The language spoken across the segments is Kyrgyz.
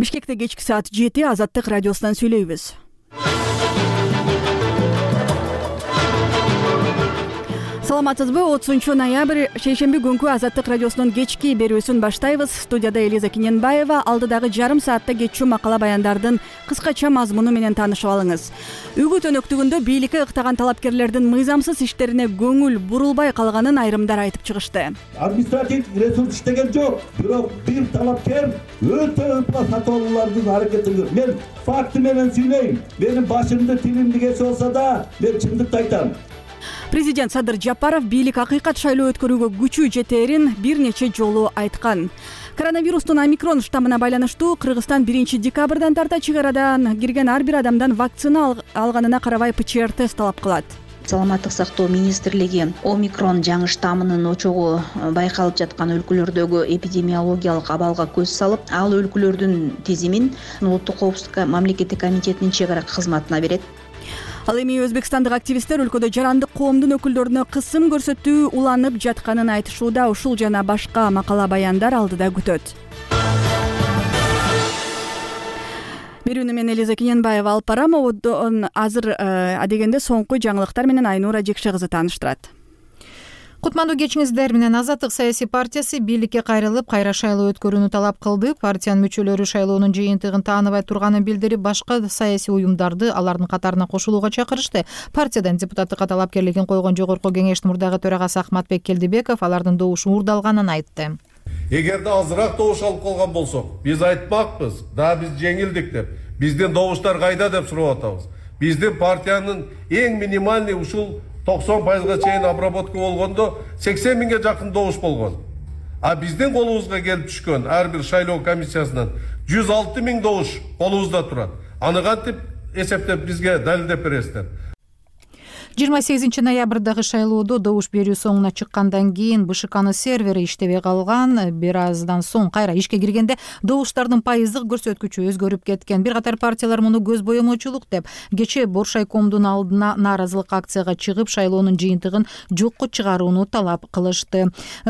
Бишкекте кечки саат 7 Азаттык радиосунан сүйлөйбүз. Саламатсызбы? 30 ноябрь шейшемби күнкү Азаттык радиосунун кечки берүүсүн баштайбыз. Студияда Элиза Киненбаева. Алдыдагы жарым саатта кетчү макала баяндардын кыскача мазмуну менен таанышып алыңыз. Үгүт өнөктүгүндө бийликке ыктаган талапкерлердин мыйзамсыз иштерине көңүл бурулбай калганын айрымдар айтып чыгышты. Административ ресурс иштеген жок, бирок бир талапкер өтө ыплас сатуулардын аракетин мен факты менен сүйлөйм. Менин башымды тилимди кесип алса да, мен чындыкты айтам. Президент Садыр Жапаров бийлик акыйкат шайлоо өткөрүүгө күчү жетерин бир нече жолу айткан. Коронавирустун омикрон штаммына байланыштуу Кыргызстан 1 декабрдан тарта чек арадан кирген ар бир адамдан вакцина алганына карабай ПЧР тест талап кылат. Саламаттык сактоо министрлиги омикрон жаңы штаммынын очогу байкалып жаткан өлкөлөрдөгү эпидемиологиялык абалга көз салып, ал өлкөлөрдүн тизимин Улуттук коопсуздук мамлекеттик комитетинин чек ара кызматына берет. Ал эми өзбекстандык активисттер өлкөдө жарандык коомдун өкүлдөрүнө кысым көрсөтүү уланып жатканын айтышууда. Ушул жана башка макала баяндар алдыда күтөт. Берүүнү мен Элиза Киненбаева алып барам. Азыр адегенде соңку жаңылыктар менен Айнура Жекше кызы тааныштырат. Кутмандуу кечиңиздер менен Азаттык саясий партиясы бийликке кайрылып, кайра шайлоо өткөрүүнү талап кылды. Партиянын мүчөлөрү шайлоонун жыйынтыгын тааныбай турганын билдирип, башка саясий уюмдарды алардын катарына кошулууга чакырышты. Партиядан депутаттыкка талапкерлигин койгон жогорку кеңештин мурдагы төрагасы Ахматбек Келдибеков алардын добушу уурдалганын айтты. Эгерде азыраак добуш алып калган болсок, биз айтмакпыз, да биз жеңилдик деп. Биздин добуштар кайда деп сурап атабыз. Биздин партиянын эң минимальный ушул 90%-га чейин обработка болгондо 80 миңге жакын добуш болгон. А биздин колубузга келип түшкөн ар бир шайлоо комиссиясынан 106 миң добуш колубузда турат. Аны кантип эсептеп бизге далилдеп бересиздер? 28 ноябрдагы шайлоодо добуш берүү соңуна чыккандан кийин БШКнын сервери иштебей калган. Бир аздан соң кайра ишке киргенде добуштардын пайыздык көрсөткүчү өзгөрүп кеткен. Бир катар партиялар муну көз боемочулук деп кечээ Боршайкомдун алдына нааразылык акцияга чыгып, шайлоонун жыйынтыгын жокко чыгарууну талап кылышты.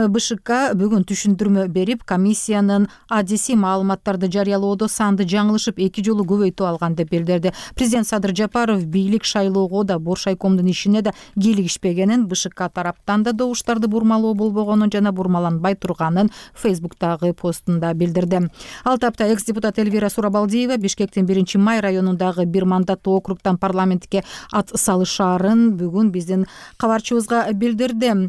БШК бүгүн түшүндүрмө берип, комиссиянын адиси маалыматтарды жарыялоодо санды жаңылышып 2 жолу көбөйтүп алган деп билдирди. Президент Садыр Жапаров бийлик шайлоого да Боршайкомдун ишине да кийлигишпегенин, БШК тараптан да добуштарды бурмалоо болбогонун жана бурмаланбай турганын Фейсбуктагы постунда билдирди. Ал тапта экс-депутат Эльвира Сурабалдиева Бишкектин 1 май районундагы бир мандаттуу округтан парламентке ат салышаарын бүгүн биздин кабарчыбызга билдирди.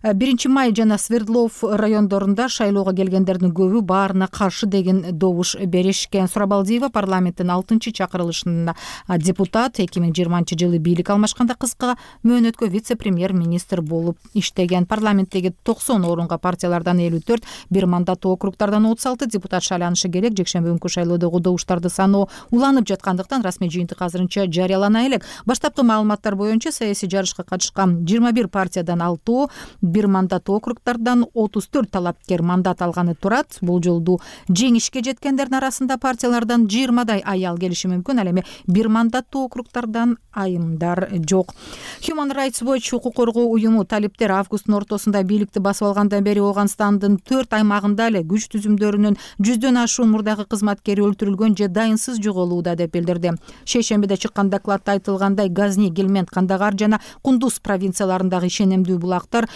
1 май жана Свердлов райондорунда шайлоого келгендердин көбү баарына каршы деген добуш беришкен. Сурабалдиева парламенттин 6-чакырылышында депутат, 2020 жылы бийлик алмашканда кыска мөөнөткө вице-премьер-министр болуп иштеген. Парламенттеги 90 орунга партиялардан 54, бир мандаттуу округтардан 36 депутат шайланышы керек. Жекшемби күнкү шайлоодогу добуштарды саноо уланып жаткандыктан расмий жыйынтык азырынча жарыялана элек. Баштапкы маалыматтар боюнча саясий жарышка катышкан 21 партиядан 6, бир мандаттуу округтардан 34 талапкер мандат алганы турат. Бул жолду жеңишке жеткендердин арасында партиялардан 20дай аял келиши мүмкүн. Ал эми бир мандаттуу округтардан айымдар жок. Human Rights Watch укук коргоо уюму талиптер августтун ортосунда бийликти басып алгандан бери Ооганстандын 4 аймагында эле күч түзүмдөрүнүн 100дөн ашуун мурдагы кызматкери өлтүрүлгөн же дайынсыз жоголууда деп билдирди. Шейшембиде чыккан докладта айтылгандай, Газни, Гелмент, Кандагар жана Кундуз провинцияларындагы ишенимдүү булактар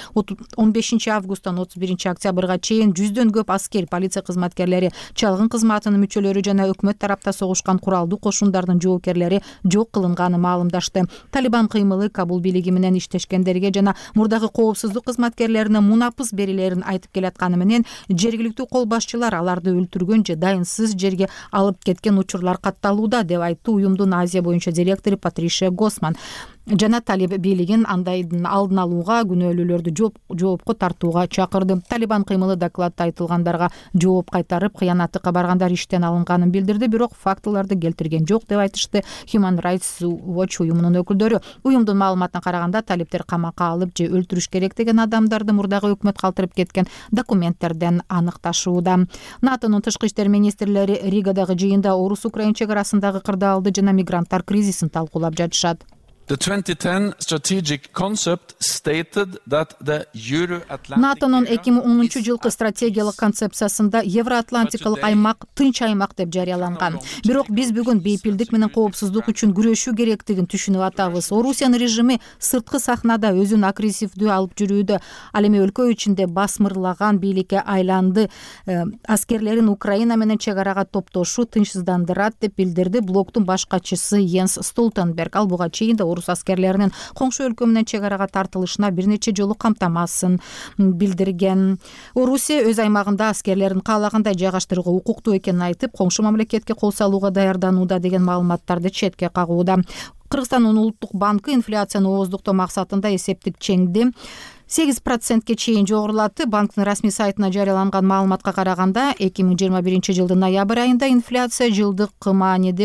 15 августтан 31 октябрга чейин 100дөн көп аскер, полиция кызматкерлери, чалгын кызматынын мүчөлөрү жана өкмөт тарапта согушкан куралдуу кошундардын жоокерлери жок кылынганы маалымдашты. Талибан кыймылы Кабул бийлиги менен иштешкендерге жана мурдагы коопсуздук кызматкерлерине мунапыс берилерин айтып келатканы менен жергиликтүү кол башчылар аларды өлтүргөн же дайынсыз жерге алып кеткен учурлар катталууда деп айтты уюмдун Азия боюнча директору Патришия Госман. Жана талиб бийлигин андайдын алдын алууга, күнөөлүүлөрдү жоопко тартууга чакырды. Талибан кыймылы докладта айтылгандарга жооп кайтарып, кыянаттыкка баргандар иштен алынганын билдирди, бирок фактыларды келтирген жок деп айтышты Human Rights Watch уюмунун өкүлдөрү. Уюмдун маалыматына караганда, талиптер камакка алып же өлтүрүш керек деген адамдарды мурдагы өкмөт калтырып кеткен документтерден аныкташууда. НАТОнун тышкы иштер министрлери Ригадагы жыйында орус-украин чек арасындагы кырдаалды жана мигранттар кризисин талкуулап жатышат. The 2010 strategic concept stated that the Euro-Atlantic НАТОнун 2010 жылкы стратегиялык концепциясында Евроатлантикалык аймак тынч аймак деп жарыяланган. Бирок биз бүгүн бейпилдик менен коопсуздук үчүн күрөшүү керектигин түшүнүп атабыз. Орусиянын режими сырткы сахнада өзүн агрессивдүү алып жүрүүдө. Ал эми өлкө ичинде басмырлаган бийликке айланды. Аскерлерин Украина менен чек арага топтошуу тынчсыздандырат деп билдирди блоктун баш катчысы Йенс Столтенберг. Ал буга чейин да орус аскерлеринин коңшу өлкө менен чек арага тартылышына бир нече жолу камтамасын билдирген. Орусия өз аймагында аскерлерин каалагандай жайгаштырууга укуктуу экенин айтып, коңшу мамлекетке кол салууга даярданууда деген маалыматтарды четке кагууда. Кыргызстандын улуттук банкы инфляцияны ооздуктоо максатында эсептик чеңди 8%ке чейин жогорулатты. Банктын расмий сайтына жарыяланган маалыматка караганда 2021 жылдын ноябрь айында инфляция жылдык маанеде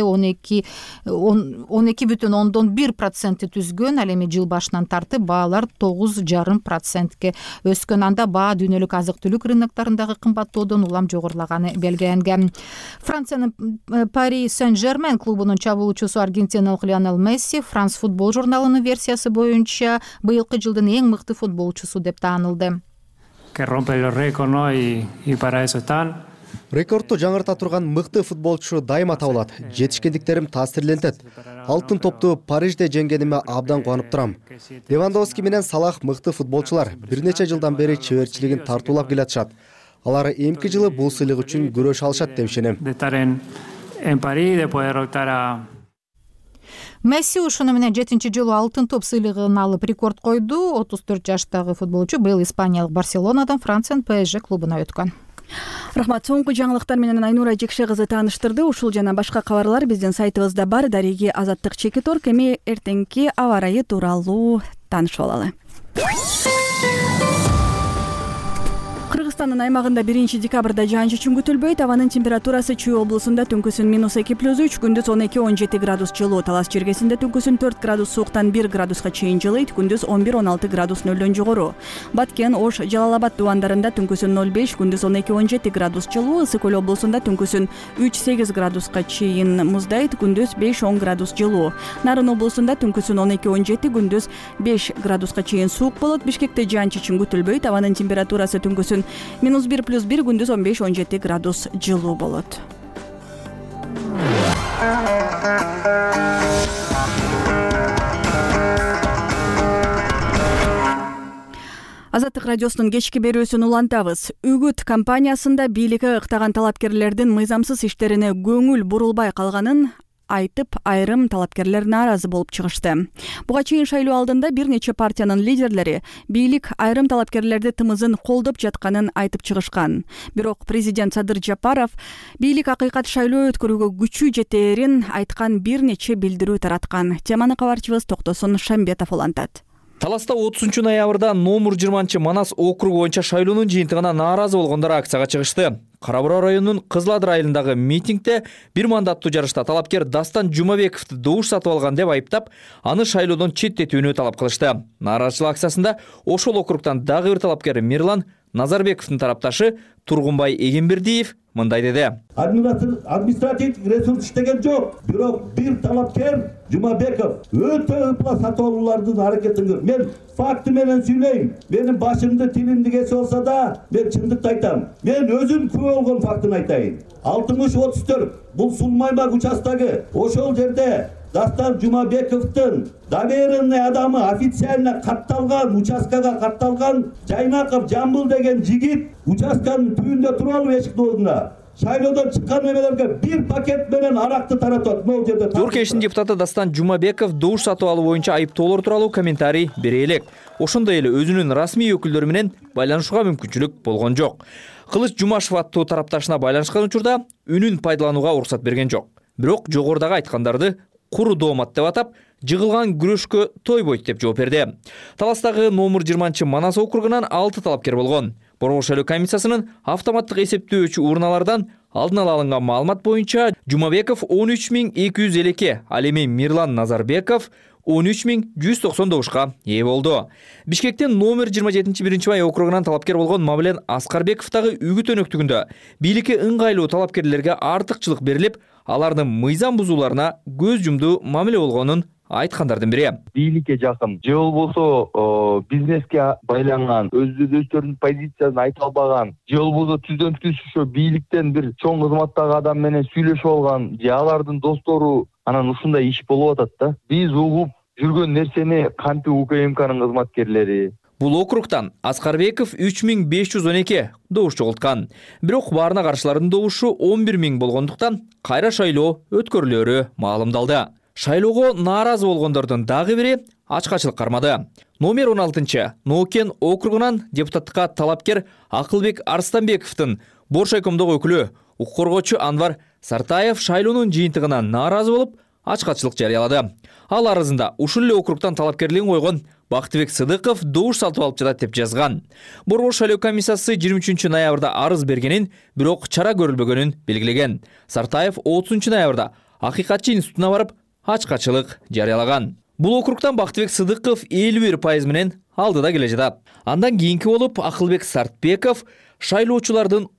12,1% түзгөн. Ал эми жыл башынан тартып баалар 9,5%ке өскөн. Анда баа дүйнөлүк азык-түлүк рыноктарындагы кымбаттоодон улам жогорулаганы белгиленген. Франциянын Paris Saint-Germain клубунун чабуулчусу аргентиналык Лионел Месси France Football журналынын версиясы боюнча быйылкы жылдын эң мыкты футболчусу деп таанылды. Рекордту жаңырта турган мыкты футболчу дайыма табылат. Жетишкендиктерим таасирлентет. Алтын топту Парижде жеңгениме абдан кубанып турам. Левандовски менен Салах мыкты футболчулар. Бир нече жылдан бери чеберчилигин тартуулап келатышат. Алар эмки жылы бул сыйлык үчүн күрөш алышат деп ишенем. Месси ушуну менен 7-чи жолу алтын топ сыйлыгын алып рекорд койду. 34 жаштагы футболчу быйыл Испаниялык Барселонадан Франциянын PSG клубуна өткөн. Рахмат. Соңку жаңылыктар менен Айнура Жекше кызы тааныштырды. Ушул жана башка кабарлар биздин сайтыбызда бар. Дареги Азаттык Чекиторг. Эми эртеңки аба ырайы тууралуу таанышып алалы. Кыргызстандын аймагында 1 декабрда жаан-чачын күтүлбөйт. Абанын температурасы Чүй облусунда түнкүсүн -2+3, күндүз 12-17 градус жылуу. Талас чергесинде түнкүсүн 4 градус сууктан 1 градуска чейин жылыйт, күндүз 11-16 градус нөлдөн жогору. Баткен, Ош, Жалал-Абад дубандарында түнкүсүн 0,5, күндүз 12-17 градус жылуу. Ысык Көл облусунда түнкүсүн 3-8 градуска чейин муздайт, күндүз 5-10 градус жылуу. Нарын облусунда түнкүсүн 12-17, күндүз 5 градуска чейин суук болот. Бишкекте жаан-чачын күтүлбөйт. Абанын температурасы түнкүсүн -1+1, күндүз 15-17 градус жылуу болот. Азаттык радиосунун кечки берүүсүн улантабыз. Үгүт компаниясында бийликке ыктаган талапкерлердин мыйзамсыз иштерине көңүл бурулбай калганын айтып, айрым талапкерлер нааразы болуп чыгышты. Буга чейин шайлоо алдында бир нече партиянын лидерлери бийлик айрым талапкерлерди тымызын колдоп жатканын айтып чыгышкан. Бирок президент Садыр Жапаров бийлик акыйкат шайлоо өткөрүүгө күчү жетээрин айткан бир нече билдирүү тараткан. Теманы кабарчыбыз Токтосун Шамбетов улантат. Таласта 30 ноябрда номер 20 Манас округу боюнча шайлоонун жыйынтыгына нааразы болгондор акцияга чыгышты. Кара-Бура районунун Кызыладыр айылындагы митингде бир мандаттуу жарышта талапкер Дастан Жумабековду добуш сатып алган деп айыптап, аны шайлоодон четтетүүнү талап кылышты. Нааразычылык акциясында ошол округтан дагы бир талапкер Мирлан Назарбековдун тарапташы Тургунбай Эгембердиев мындай деди. Административдик ресурс иштеген жок. Бирок бир талапкер Жумабеков өтө ыпла сатып алуулардын аракетин көрдүм. Мен факты менен сүйлөйм. Менин башымды тилимди кесе болсо да, мен чындыкты айтам. Мен өзүм күбө болгон фактын айтайын. 60-34 бул Сулмаймак участогу. Ошол жерде Дастан Жумабековдун доверенный адамы официально катталган, участкага катталган Жайнаков Жамбыл деген жигит участканын түбүндө туруп алып эшиктин алдында шайлоодон чыккан эмелерге бир пакет менен аракты таратат. Могул жерде Жогорку Кеңештин депутаты Дастан Жумабеков добуш сатып алуу боюнча айыптоолор тууралуу комментарий бере элек. Ошондой эле өзүнүн расмий өкүлдөрү менен байланышууга мүмкүнчүлүк болгон жок. Кылыч Жумашев аттуу тарапташына байланышкан учурда үнүн пайдаланууга уруксат берген жок. Бирок жогорудагы айткандарды куру доомат деп атап, жыгылган күрөшкө тойбойт деп жооп берди. Таластагы номер 20 Манас округунан 6 талапкер болгон. Борбор шайлоо комиссиясынын автоматтык эсептөөчү урналардан алдын ала алынган маалымат боюнча Жумабеков 13252, ал эми Мирлан Назарбеков 13190 добушка ээ болду. Бишкектен номер 27 1 май округунан талапкер болгон Мамлен Аскарбеков дагы үгүт өнөктүгүндө бийликке ыңгайлуу талапкерлерге артыкчылык берилип, алардын мыйзам бузууларына көз жумду мамиле болгонун айткандардын бири. Бийликке жакын же болбосо бизнеске байланган, өздөрүнүн позициясын айта албаган, же болбосо түздөн түз ошо бийликтен бир чоң кызматтагы адам менен сүйлөшүп алган, же алардын достору анан ушундай иш болуп атат да. Биз угуп жүргөн нерсени кантип УКМКнын кызматкерлери. Бул округтан Аскарбеков 3512 добуш жогулткан. Бирок баарына каршылардын добушу 11000 болгондуктан кайра шайлоо өткөрүлөрү маалымдалды. Шайлоого нааразы болгондордун дагы бири ачкачылык кармады. Номер 16 Нокен округунан депутаттыкка талапкер Акылбек Арстанбековдун Боршайкомдогу өкүлү укук коргоочу Анвар Сартаев шайлоонун жыйынтыгынан нааразы болуп, ачкачылык жарыялады. Ал арызында ушул эле округтан талапкерлигин койгон Бактыбек Сыдыков добуш сатып алып жатат деп жазган. Борбор шайлоо комиссиясы 23 ноябрда арыз бергенин, бирок чара көрүлбөгөнүн белгилеген. Сартаев 30 ноябрда Акыйкатчы институтуна барып, ачкачылык жарыялаган. Бул округтан Бактыбек Сыдыков 51% менен алдыда келе жатат. Андан кийинки болуп Акылбек Сартбеков шайлоочулардын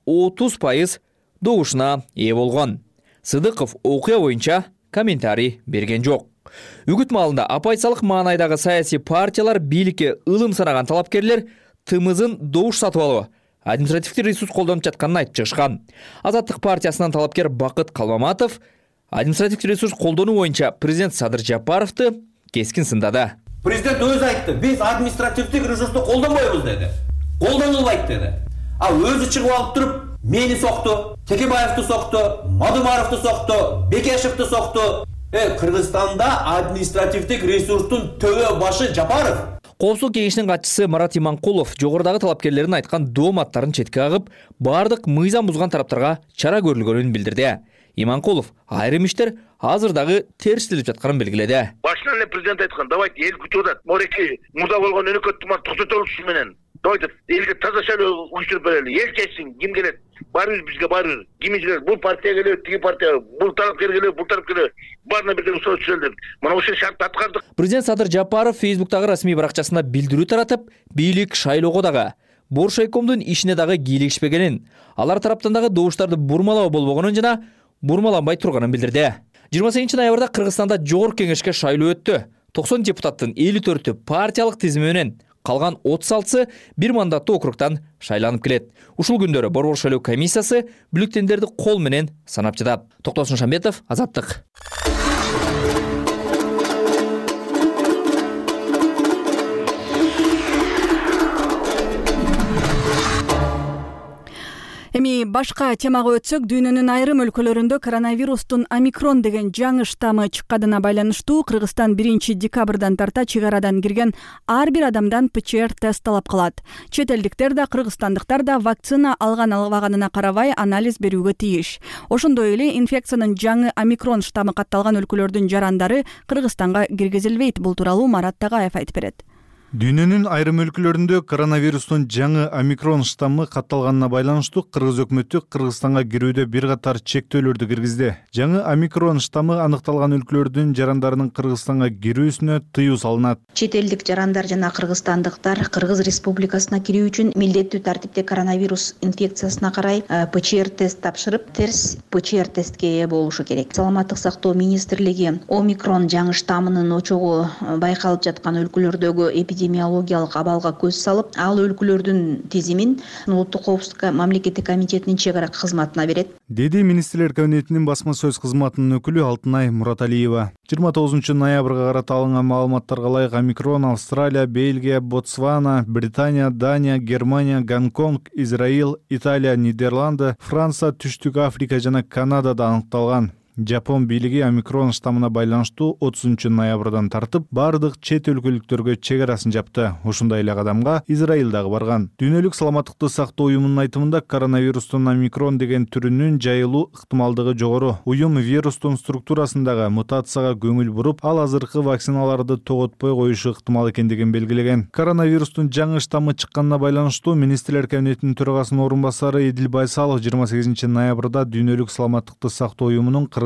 30% добушуна ээ болгон. Сыдыков окуя боюнча комментарий берген жок. Үгүт маалында апайсалык маанайдагы саясий партиялар бийликке ылым санаган талапкерлер тымызын добуш сатып алуу, административдик ресурс колдонуп жатканын айтып чыгышкан. Азаттык партиясынан талапкер Бакыт Калмаматов административдик ресурс колдонуу боюнча президент Садыр Жапаровду кескин сындады. Президент өзү айтты, биз административдик ресурсту колдонбойбуз деди. Колдонулбайт деди. Ал өзү чыгып алып туруп, мени сокту, Текебаевди сокту, Мадумаровду сокту, Бекешевди сокту. Кыргызстанда административдик ресурстун төбө башы Жапаров. Коопсуздук кеңешинин катчысы Марат Иманкулов жогорудагы талапкерлердин айткан дооматтарын четке агып, бардык мыйзам бузган тараптарга чара көрүлгөнүн билдирди. Иманкулов айрым иштер азыр дагы терстелип жатканын белгиледи. Башынан эле президент айткан, давайте эл күтүп атат. Мореки мурда болгон өнөкөттү токтотолушу менен. Давайте элге таза шайлоо уюштуруп берели. Эл чечсин, ким келет? Барыбыз бизге барыбыз. Ким келет? Бул партия келет, тиги партия, бул талапкер келет, бул талап келет. Баарына бирден суроо түзөлдүк. Мына ошол шартты аткардык. Президент Садыр Жапаров Фейсбуктагы расмий баракчасында билдирүү таратып, бийлик шайлоого дагы Боршайкомдун ишине дагы кийлигишпегенин, алар тараптан дагы добуштарды бурмалоо болбогонун жана бурмаланбай турганын билдирди. 28 ноябрда Кыргызстанда жогорку кеңешке шайлоо өттү. 90 депутаттын 54-ü партиялык тизими менен, калган 36-сы бир мандаттуу округтан шайланып келет. Ушул күндөрү Борбор шайлоо комиссиясы бюллетендерди кол менен санап жатат. Токтосун Шамбетов, Азаттык. Эми башка темага өтсөк, дүйнөнүн айрым өлкөлөрүндө коронавирустун омикрон деген жаңы штаммы чыкканына байланыштуу Кыргызстан 1 декабрдан тарта чек арадан кирген ар бир адамдан ПЧР тест талап кылат. Чет элдиктер да, кыргызстандыктар да вакцина албаганына карабай анализ берүүгө тийиш. Ошондой эле инфекциянын жаңы омикрон штаммы катталган өлкөлөрдүн жарандары Кыргызстанга киргизилбейт. Бул тууралуу Марат Тагаев айтып берет. Дүйнөнүн айрым өлкөлөрүндө коронавирустун жаңы омикрон штаммы катталганына байланыштуу Кыргыз өкмөтү Кыргызстанга кирүүдө бир катар чектөөлөрдү киргизди. Жаңы омикрон штаммы аныкталган өлкөлөрдүн жарандарынын Кыргызстанга кирүүсүнө тыюу салынат. Чет элдик жарандар жана кыргызстандыктар Кыргыз Республикасына кирүү үчүн милдеттүү тартипте коронавирус инфекциясына карай ПЧР тест тапшырып, терс ПЧР тестке ээ болушу керек. Саламаттык сактоо министрлиги омикрон жаңы штаммынын очогу байкалып жаткан өлкөлөрдөгү эпидемиологиялык абалга көз салып, ал өлкөлөрдүн тизимин Улуттук коопсуздук мамлекеттик комитетинин чек ара кызматына берет, деди министрлер кабинетинин басма сөз кызматынын өкүлү Алтынай Мураталиева. 29 ноябрга карата алынган маалыматтарга ылайык омикрон Австралия, Бельгия, Ботсвана, Британия, Дания, Германия, Гонконг, Израиль, Италия, Нидерланды, Франция, Түштүк Африка жана Канадада аныкталган. Жапон бийлиги омикрон штаммына байланыштуу 30 ноябрдан тартып бардык чет өлкөлүктөргө чек арасын жапты. Ушундай эле кадамга Израиль дагы барган. Дүйнөлүк саламаттыкты сактоо уюмунун айтымында коронавирустун омикрон деген түрүнүн жайылуу ыктымалдыгы жогору. Уюм вирустун структурасындагы мутацияга көңүл буруп, ал азыркы вакциналарды тоготпой коюшу ыктымал экендигин белгилеген. Коронавирустун жаңы штаммы чыкканына байланыштуу министрлер кабинетинин төрагасынын орун басары Эдил Байсалов 28 ноябрда дүйнөлүк саламаттыкты сактоо уюмунун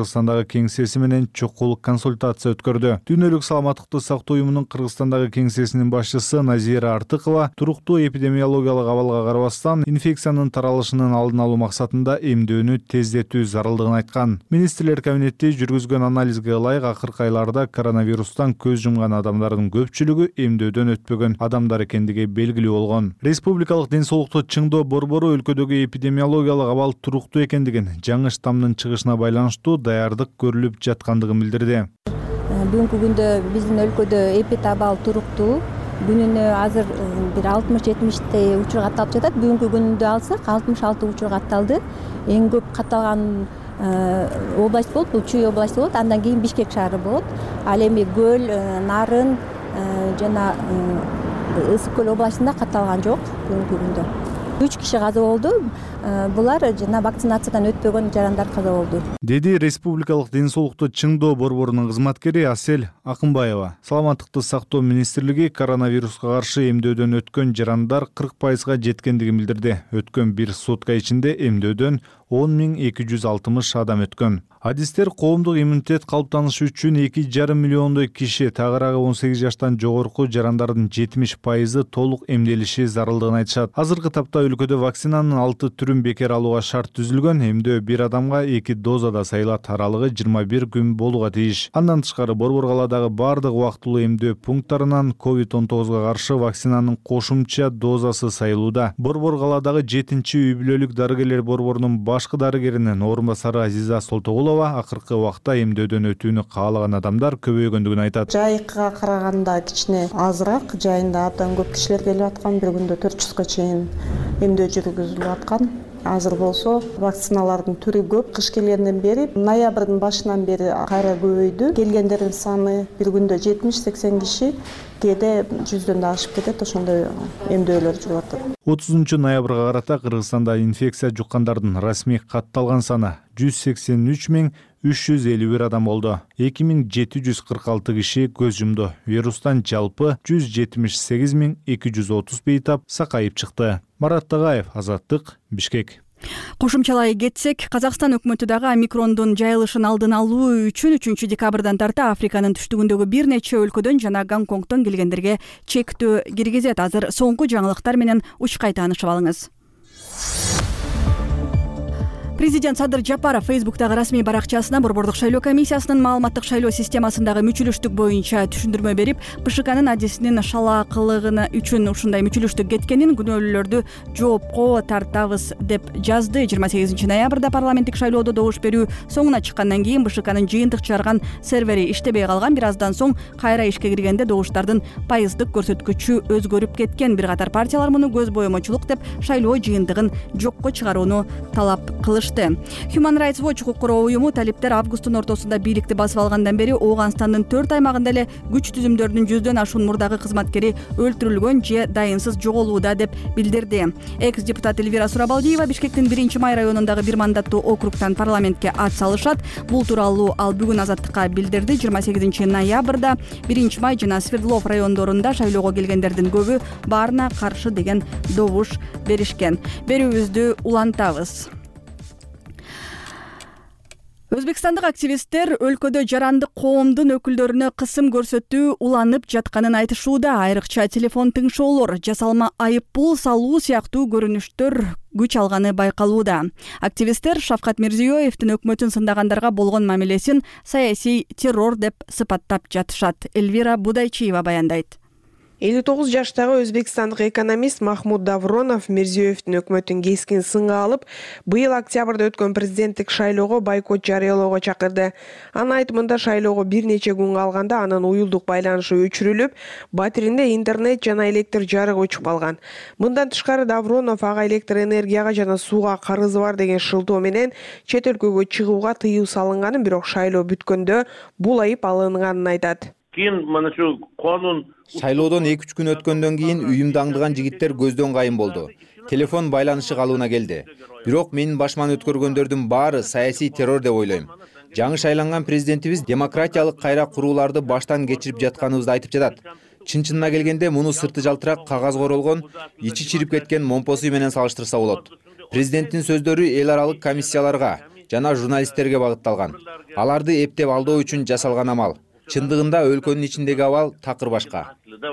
Кыргызстандагы кеңсеси менен чокулук консультация өткөрдү. Дүйнөлүк саламаттыкты сактоо уюмунун Кыргызстандагы кеңсесинин башчысы Назира Артыкова туруктуу эпидемиологиялык абалга карабастан инфекциянын таралышынын алдын алуу максатында эмдөөнү тездетүү зарылдыгын айткан. Министрлер кабинети жүргүзгөн анализге ылайык акыркы айларда коронавирустан көз жумган адамдардын көпчүлүгү эмдөөдөн өтпөгөн адамдар экендиги белгилүү болгон. Республикалык ден соолукту чыңдоо борбору өлкөдөгү эпидемиологиялык абал туруктуу экендигин, жаңы штаммдын чыгышына байланыштуу даярдык көрүлүп жаткандыгын билдирди. Бүгүнкү күндө биздин өлкөдө эпид абал туруктуу. Күнүнө азыр бир 60-70 учур катталып жатат. Бүгүнкү күндө алсак 66 учур катталды. Эң көп катталган область болот, бул Чүй области болот. Андан кийин Бишкек шаары болот. Ал эми Көл, Нарын жана Ысык көл областында катталган жок бүгүнкү күндө. 3 киши каза болду. Булар жана вакцинациядан өтпөгөн жарандар каза болду. Деди Республикалык ден соолукту чыңдоо борборунун кызматкери Асель Акынбаева. Саламаттыкты сактоо министрлиги коронавируска каршы эмдөөдөн өткөн жарандар 40% жеткендигин билдирди. Өткөн бир сутка ичинде эмдөөдөн 10.260 адам өткөн. Адистер коомдук иммунитет калыптанышы үчүн 2,5 миллиондой киши, тагыраагы 18 жаштан жогорку жарандардын 70% толук эмделиши зарылдыгын айтышат. Азыркы тапта өлкөдө вакцинанын 6 түрүн бекер алууга шарт түзүлгөн. Эмдөө бир адамга 2 дозада сайылат, аралыгы 21 күн болууга тийиш. Андан тышкары борбор калаадагы бардык убактылуу эмдөө пункттарынан COVID-19 каршы вакцинанын кошумча дозасы сайылууда. Борбор калаадагы 7-чи үй бүлөлүк дарыгерлер борборунун башкы дарыгеринин орун басары Азиза Солтогулова акыркы убакта эмдөөдөн өтүүнү каалаган адамдар көбөйгөндүгүн айтат. Жайыкка караганда кичине азыраак, жайында абдан көп кишилер келип аткан, бир күндө 400га чейин эмдөө жүргүзүлүп аткан. Азыр болсо вакциналардын түрү көп. Кыш келгенден бери, ноябрдын башынан бери кайра көбөйдү. Келгендердин саны бир күндө 70-80 киши, кээде 100дөн да ашып кетет. Ошондой эмдөөлөр жүрүп атат. 30 ноябрга карата Кыргызстанда инфекция жуккандардын расмий катталган саны 183.351 адам болду. 2746 киши көз жумду. Вирустан жалпы 178.230 бейтап сакайып чыкты. Марат Тагаев, Азаттык, Бишкек. Кошумчалай кетсек, Казакстан өкмөтү дагы омикрондун жайылышын алдын алуу үчүн 3 декабрдан тарта Африканын түштүгүндөгү бир нече өлкөдөн жана Гонконгдон келгендерге чектөө киргизет. Азыр соңку жаңылыктар менен учкай таанышып алыңыз. Президент Садыр Жапаров Фейсбуктагы расмий баракчасына борбордук шайлоо комиссиясынын маалыматтык шайлоо системасындагы мүчүлүштүк боюнча түшүндүрмө берип, БШКнын адисинин шалаакылыгына үчүн ушундай мүчүлүштүк кеткенин, күнөөлүүлөрдү жоопко тартабыз деп жазды. 28 ноябрда парламенттик шайлоодо добуш берүү соңуна чыккандан кийин БШКнын жыйынтык чыгарган сервери иштебей калган. Бир аздан соң кайра ишке киргенде добуштардын пайыздык көрсөткүчү өзгөрүп кеткен. Бир катар партиялар муну көз боемочулук деп шайлоо жыйынтыгын жокко чыгарууну талап кылышты. Human Rights Watch укук короо уюму талиптер августтун ортосунда бийликти басып алгандан бери Ооганстандын 4 аймагында эле күч түзүмдөрүнүн 100дөн ашуун мурдагы кызматкери өлтүрүлгөн же дайынсыз жоголууда деп билдирди. Экс-депутат Эльвира Сурабалдиева Бишкектин 1-май районундагы бир мандаттуу округтан парламентке ат салышат. Бул тууралуу ал бүгүн Азаттыкка билдирди. 28 ноябрда 1-май жана Свердлов райондорунда шайлоого келгендердин көбү баарына каршы деген добуш беришкен. Берүүбүздү улантабыз. Өзбекстандык активисттер өлкөдө жарандык коомдун өкүлдөрүнө кысым көрсөтүү уланып жатканын айтышууда. Айрыкча телефон тыңшоолор, жасалма айып пул салуу сыяктуу көрүнүштөр күч алганы байкалууда. Активисттер Шавкат Мирзиёевдин өкмөтүн сындагандарга болгон мамилесин саясий террор деп сыпаттап жатышат. Эльвира Будайчиева баяндайт. 59 жаштагы өзбекстандык экономист Махмуд Давронов Мирзиёевдин өкмөтүн кескин сынга алып, быйыл октябрда өткөн президенттик шайлоого бойкот жарыялоого чакырды. Анын айтымында шайлоого бир нече күн калганда анын уюлдук байланышы өчүрүлүп, батиринде интернет жана электр жарыгы өчүп калган. Мындан тышкары Давронов ага электр энергияга жана сууга карызы бар деген шылтоо менен чет өлкөгө чыгууга тыюу салынганын, бирок шайлоо бүткөндө бул айып алынганын айтат. Кийин мына ушу конун шайлоодон 2-3 күн өткөндөн кийин үйүмдө аңдыган жигиттер көздөн кайын болду. Телефон байланышы калыбына келди. Бирок менин башыман өткөргөндөрдүн баары саясий террор деп ойлойм. Жаңы шайланган президентибиз демократиялык кайра курууларды баштан кечирип жатканыбызды айтып жатат. Чын-чынына келгенде муну сырты жалтырак, кагазга оролгон, ичи чирип кеткен момпосу менен салыштырса болот. Президенттин сөздөрү эл аралык комиссияларга, жана журналисттерге багытталган. Аларды эптеп алдоо үчүн жасалган амал. Чындыгында өлкөнүн ичиндеги абал такыр башка.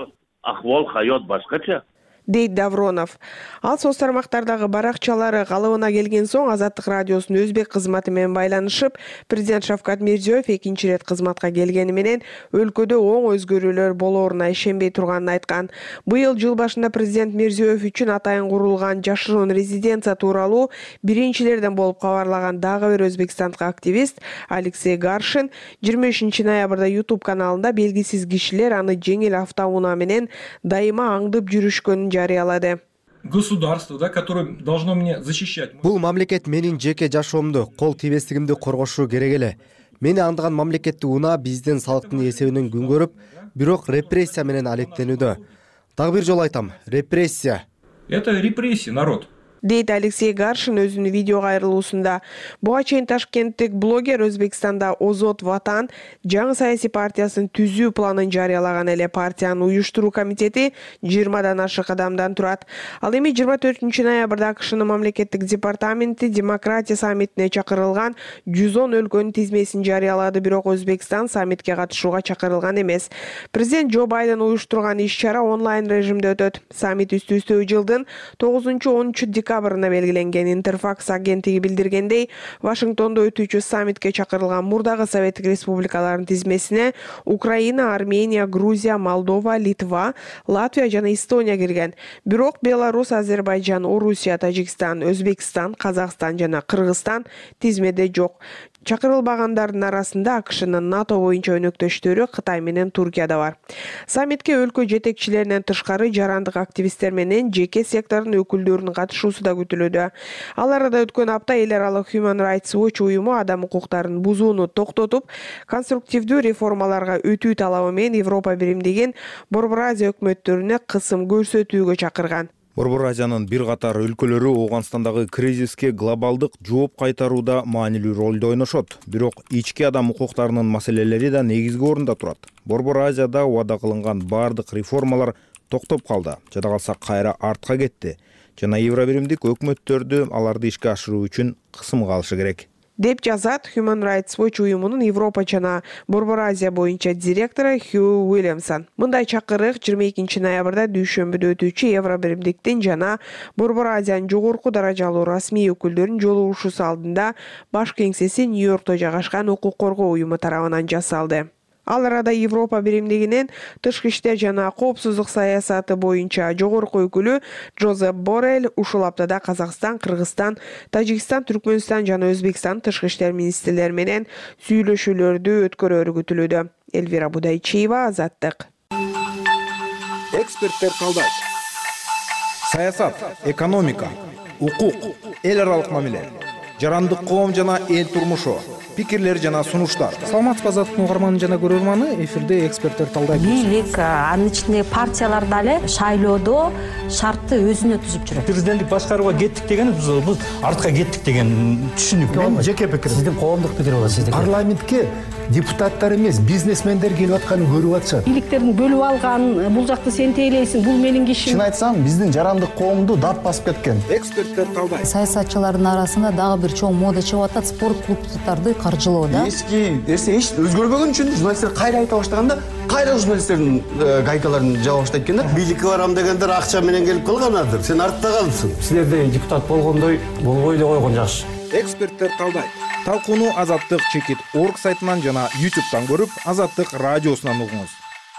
Ахвал hayot башкача. Дейт Давронов. Ал соц тармактардагы баракчалары калыбына келген соң Азаттык радиосунун өзбек кызматы менен байланышып, президент Шавкат Мирзиёев экинчи рет кызматка келгени менен өлкөдө оң өзгөрүүлөр болооруна ишенбей турганын айткан. Быйыл жыл башында президент Мирзиёев үчүн атайын курулган жашыруун резиденция тууралуу биринчилерден болуп кабарлаган дагы бир өзбекстандык активист Алексей Гаршин 23 ноябрда YouTube каналында белгисиз кишилер аны жеңил автоунаа менен дайыма аңдып жүрүшкөнүн жарыялады. Государство, да, которое должно меня защищать. Бул мамлекет менин жеке жашоомду, кол тийбестигимди коргошу керек эле. Мени аңдыган мамлекетти унаа биздин салыктын эсебинен күн көрүп, бирок репрессия менен алектенүүдө. Дагы бир жолу айтам, репрессия. Это репрессия, народ. Дейт Алексей Гаршин өзүнүн видео кайрылуусунда. Буга чейин ташкенттик блогер Өзбекстанда Озот Ватан жаңы саясий партиясын түзүү планын жарыялаган эле. Партиянын уюштуруу комитети 20дан ашык адамдан турат. Ал эми 24 ноябрда АКШнын мамлекеттик департаменти демократия саммитине чакырылган 110 өлкөнүн тизмесин жарыялады, бирок Өзбекстан саммитке катышууга чакырылган эмес. Президент Джо Байден уюштурган иш-чара онлайн режимде өтөт. Саммит үстү-үстө жылдын 9-13 декабрына белгиленген. Интерфакс агенттиги билдиргендей, Вашингтондо өтүүчү саммитке чакырылган мурдагы Советтик республикалардын тизмесине Украина, Армения, Грузия, Молдова, Литва, Латвия жана Эстония кирген. Бирок Беларусь, Азербайджан, Орусия, Тажикстан, Өзбекстан, Казакстан жана Кыргызстан тизмеде жок. Чакырылбагандардын арасында АКШнын НАТО боюнча өнөктөштөрү Кытай менен Туркия да бар. Саммитке өлкө жетекчилеринен тышкары жарандык активисттер менен жеке сектордун өкүлдөрүнүн катышуусу да күтүлүүдө. Ал арада өткөн апта эл аралык Human Rights Watch уюму адам укуктарын бузууну токтотуп, конструктивдүү реформаларга өтүү талабы менен Европа биримдигин Борбор Азия өкмөттөрүнө кысым көрсөтүүгө чакырган. Борбор Азиянын бир катар өлкөлөрү Ооганстандагы кризиске глобалдык жооп кайтарууда маанилүү ролду ойношот. Бирок ички адам укуктарынын маселелери да негизги орунда турат. Борбор Азияда убада кылынган бардык реформалар токтоп калды, жада калса кайра артка кетти. Жана Евробиримдик өкмөттөрдү аларды ишке ашыруу үчүн кысымга алышы керек. Деп жазат Human Rights Watch уюмунун Европа жана Борбор Азия боюнча директору Хью Уильямсон. Мындай чакырык 22 ноябрда дүйшөмбүдө өтүүчү Евробиримдиктин жана Борбор Азиянын жогорку даражалуу расмий өкүлдөрүнүн жолугушуусу алдында баш кеңсеси Нью-Йоркто жайгашкан укук коргоо уюму тарабынан жасалды. Ал арада Европа биримдигинин тышкы иштер жана коопсуздук саясаты боюнча жогорку өкүлү Жозеп Боррель ушул аптада Казакстан, Кыргызстан, Тажикстан, Түркмөнстан жана Өзбекстан тышкы иштер министрлери менен сүйлөшүүлөрдү өткөрөрү күтүлүүдө. Элвира Будайчиева, Азаттык. Эксперттер калдайт. Саясат, экономика, укук, эл аралык мамиле, жарандык коом жана эл турмушу, пикирлер жана сунуштар. Саламатсызбы Азаттыктын угарманы жана көрөрманы, эфирде эксперттер талдайт. Бийлик, анын ичинде партиялар дагы шайлоодо шартты өзүнө түзүп жүрөт. Президенттик башкарууга кеттик деген биз артка кеттик деген түшүнүк. Мен жеке пикирим. Сиздин коомдук пикир болот, сиздики. Парламентке депутаттар эмес, бизнесмендер келип атканын көрүп атышат. Бийликтерин бөлүп алган, бул жакты сен тейлейсиң, бул менин кишим. Чын айтсам, биздин жарандык коомду дат басып кеткен. Эксперттер талдайт. Саясатчылардын арасында дагы бир чоң мода чыгып атат, спорт клубдарды каржылоо да. Эски нерсе эч өзгөрбөгөн үчүн журналисттер кайра айта баштаганда, кайра журналисттердин гайкаларын жаба баштайт экен да. Бийликке барам дегендер акча менен келип калганадыр. Сен артта калыпсың. Силерде депутат болгондой болбой эле койгон жакшы. Эксперттер талдайт. Талкууну Азаттык чекит орг сайтынан жана YouTube'дан көрүп, Азаттык радиосунан угуңуз.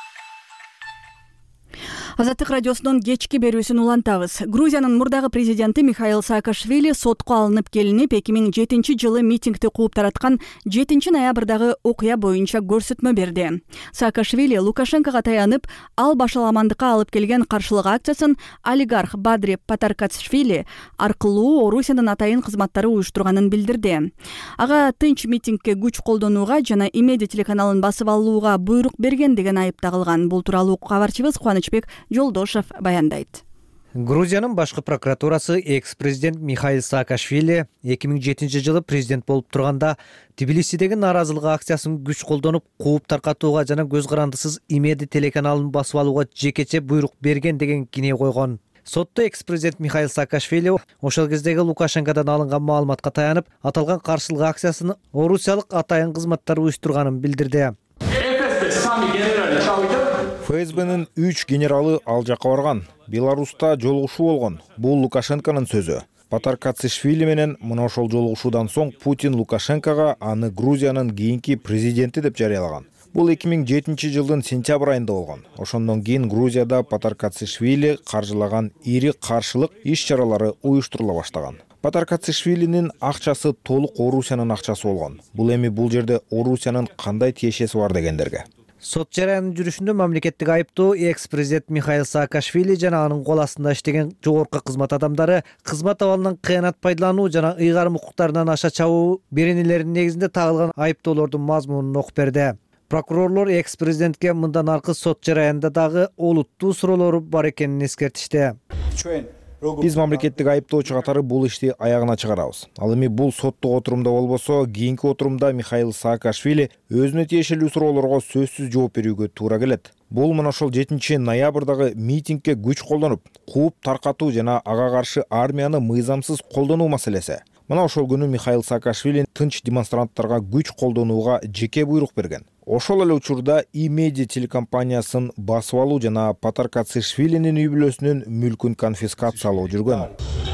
Азаттык радиосунун кечки берүүсүн улантабыз. Грузиянын мурдагы президенти Михаил Саакашвили сотко алынып келинип, 2007 жылы митингди кууп тараткан 7 ноябрдагы окуя боюнча көрсөтмө берди. Саакашвили Лукашенкого таянып, ал башаламандыкка алып келген каршылык акциясын олигарх Бадри Патаркашвили аркылуу Орусиянын атайын кызматтары уюштурганын билдирди. Ага тынч митингге күч колдонууга жана Имеди телеканалын басып алууга буйрук берген деген айып тагылган. Бул тууралуу кабарчыбыз Кубанычбек Жолдошев баяндайт. Грузиянын башкы прокуратурасы экс-президент Михаил Саакашвили 2007 жылы президент болуп турганда Тбилисидеги нааразылык акциясын күч колдонуп, кууп таркатууга жана көз карандысыз Имеди телеканалын басып алууга жекече буйрук берген деген кине койгон. Сотто экс президент Михаил Саакашвили ошол кездеги Лукашенкодон алынган маалыматка таянып, аталган каршылык акциясын орусиялык атайын кызматтар уюштурганын билдирди. ФСБнын 3 генералы ал жакка барган. Беларуста жолугушуу болгон. Бул Лукашенконун сөзү. Патаркацишвили менен мына ошол жолугушуудан соң Путин Лукашенкого аны Грузиянын кийинки президенти деп жарыялаган. Бул 2007 жылдын сентябрь айында болгон. Ошондон кийин Грузияда Патаркацишвили каржылаган ири каршылык иш-чаралары уюштурула баштаган. Патаркацишвилинин акчасы толук Орусиянын акчасы болгон. Бул эми бул жерде Орусиянын кандай тиешеси бар дегендерге. Сот жараянын жүрүшүндө мамлекеттик айыптоо экс-президент Михаил Саакашвили жана анын кол астында иштеген жогорку кызмат адамдары кызмат абалынан кыянат пайдалануу жана ыйгарым укуктарынан аша чабуу беренелеринин негизинде тагылган айыптоолордун мазмунун окуп берди. Прокурорлор экс-президентке мындан аркы сот жараянда дагы олуттуу суроолору бар экенин эскертишти. Биз мамлекеттик айыптоочу катары бул ишти аягына чыгарабыз. Ал эми бул соттук отурумда болбосо, кийинки отурумда Михаил Саакашвили өзүнө тиешелүү суроолорго сөзсүз жооп берүүгө туура келет. Бул мына ошол 7 ноябрдагы митингге күч колдонуп, кууп таркатуу жана ага каршы армияны мыйзамсыз колдонуу маселеси. Мына ошол күнү Михаил Саакашвили тынч демонстранттарга күч колдонууга жеке буйрук берген. Ошол эле учурда И-медиа телекомпаниясын басып алуу жана Патаркацишвилинин үй бүлөсүнүн мүлкүн конфискациялоо жүргөн.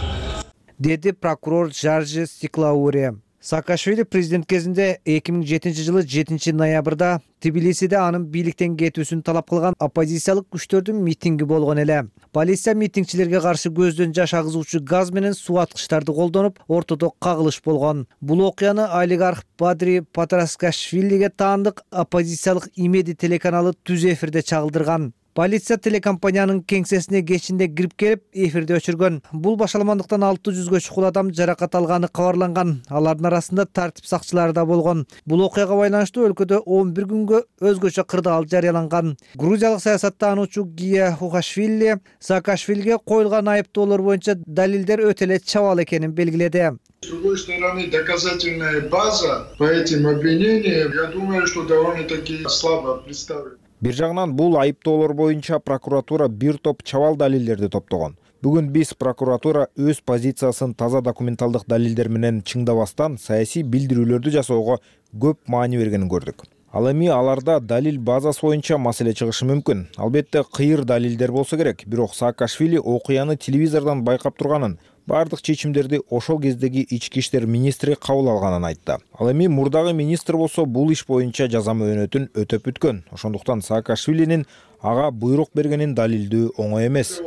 Деди прокурор Жаржи Стиклаури. Саакашвили президент кезинде 2007 жылы 7 ноябрда Тбилисиде анын бийликтен кетүүсүн талап кылган оппозициялык күчтөрдүн митинги болгон эле. Полиция митингчилерге каршы көздөн жаш агызуучу газ менен суу аткычтарды колдонуп, ортодо кагылыш болгон. Бул окуяны олигарх Бадри Патаркашвилиге таандык оппозициялык И-медиа телеканалы түз эфирде чагылдырган. Полиция телекомпаниянын кеңсесине кечинде кирип келип, эфирди өчүргөн. Бул башаламандыктан 600-гө чукул адам жаракат алганы кабарланган. Алардын арасында тартип сакчылары да болгон. Бул окуяга байланыштуу өлкөдө 11 күнгө өзгөчө кырдаал жарыяланган. Грузиялык саясаттануучу Гия Хухашвили Саакашвилиге коюлган айыптоолор боюнча далилдер өтө эле чабал экенин белгиледи. С другой стороны, доказательная база по этим обвинениям, я думаю, что довольно-таки слабо представлена. Бир жагынан бул айыптоолор боюнча прокуратура бир топ чабал далилдерди топтогон. Бүгүн биз прокуратура өз позициясын таза документалдык далилдер менен чыңдабастан саясий билдирүүлөрдү жасоого көп маани бергенин көрдүк. Ал эми аларда далил базасы боюнча маселе чыгышы мүмкүн. Албетте кыйыр далилдер болсо керек, бирок Саакашвили окуяны телевизордон байкап турганын, бардык чечимдерди ошол кездеги ички иштер министри кабыл алганын айтты. Ал эми мурдагы министр болсо бул иш боюнча жаза мөөнөтүн өтөп бүткөн. Ошондуктан Саакашвилинин ага буйрук бергенин далилдөө оңой эмес.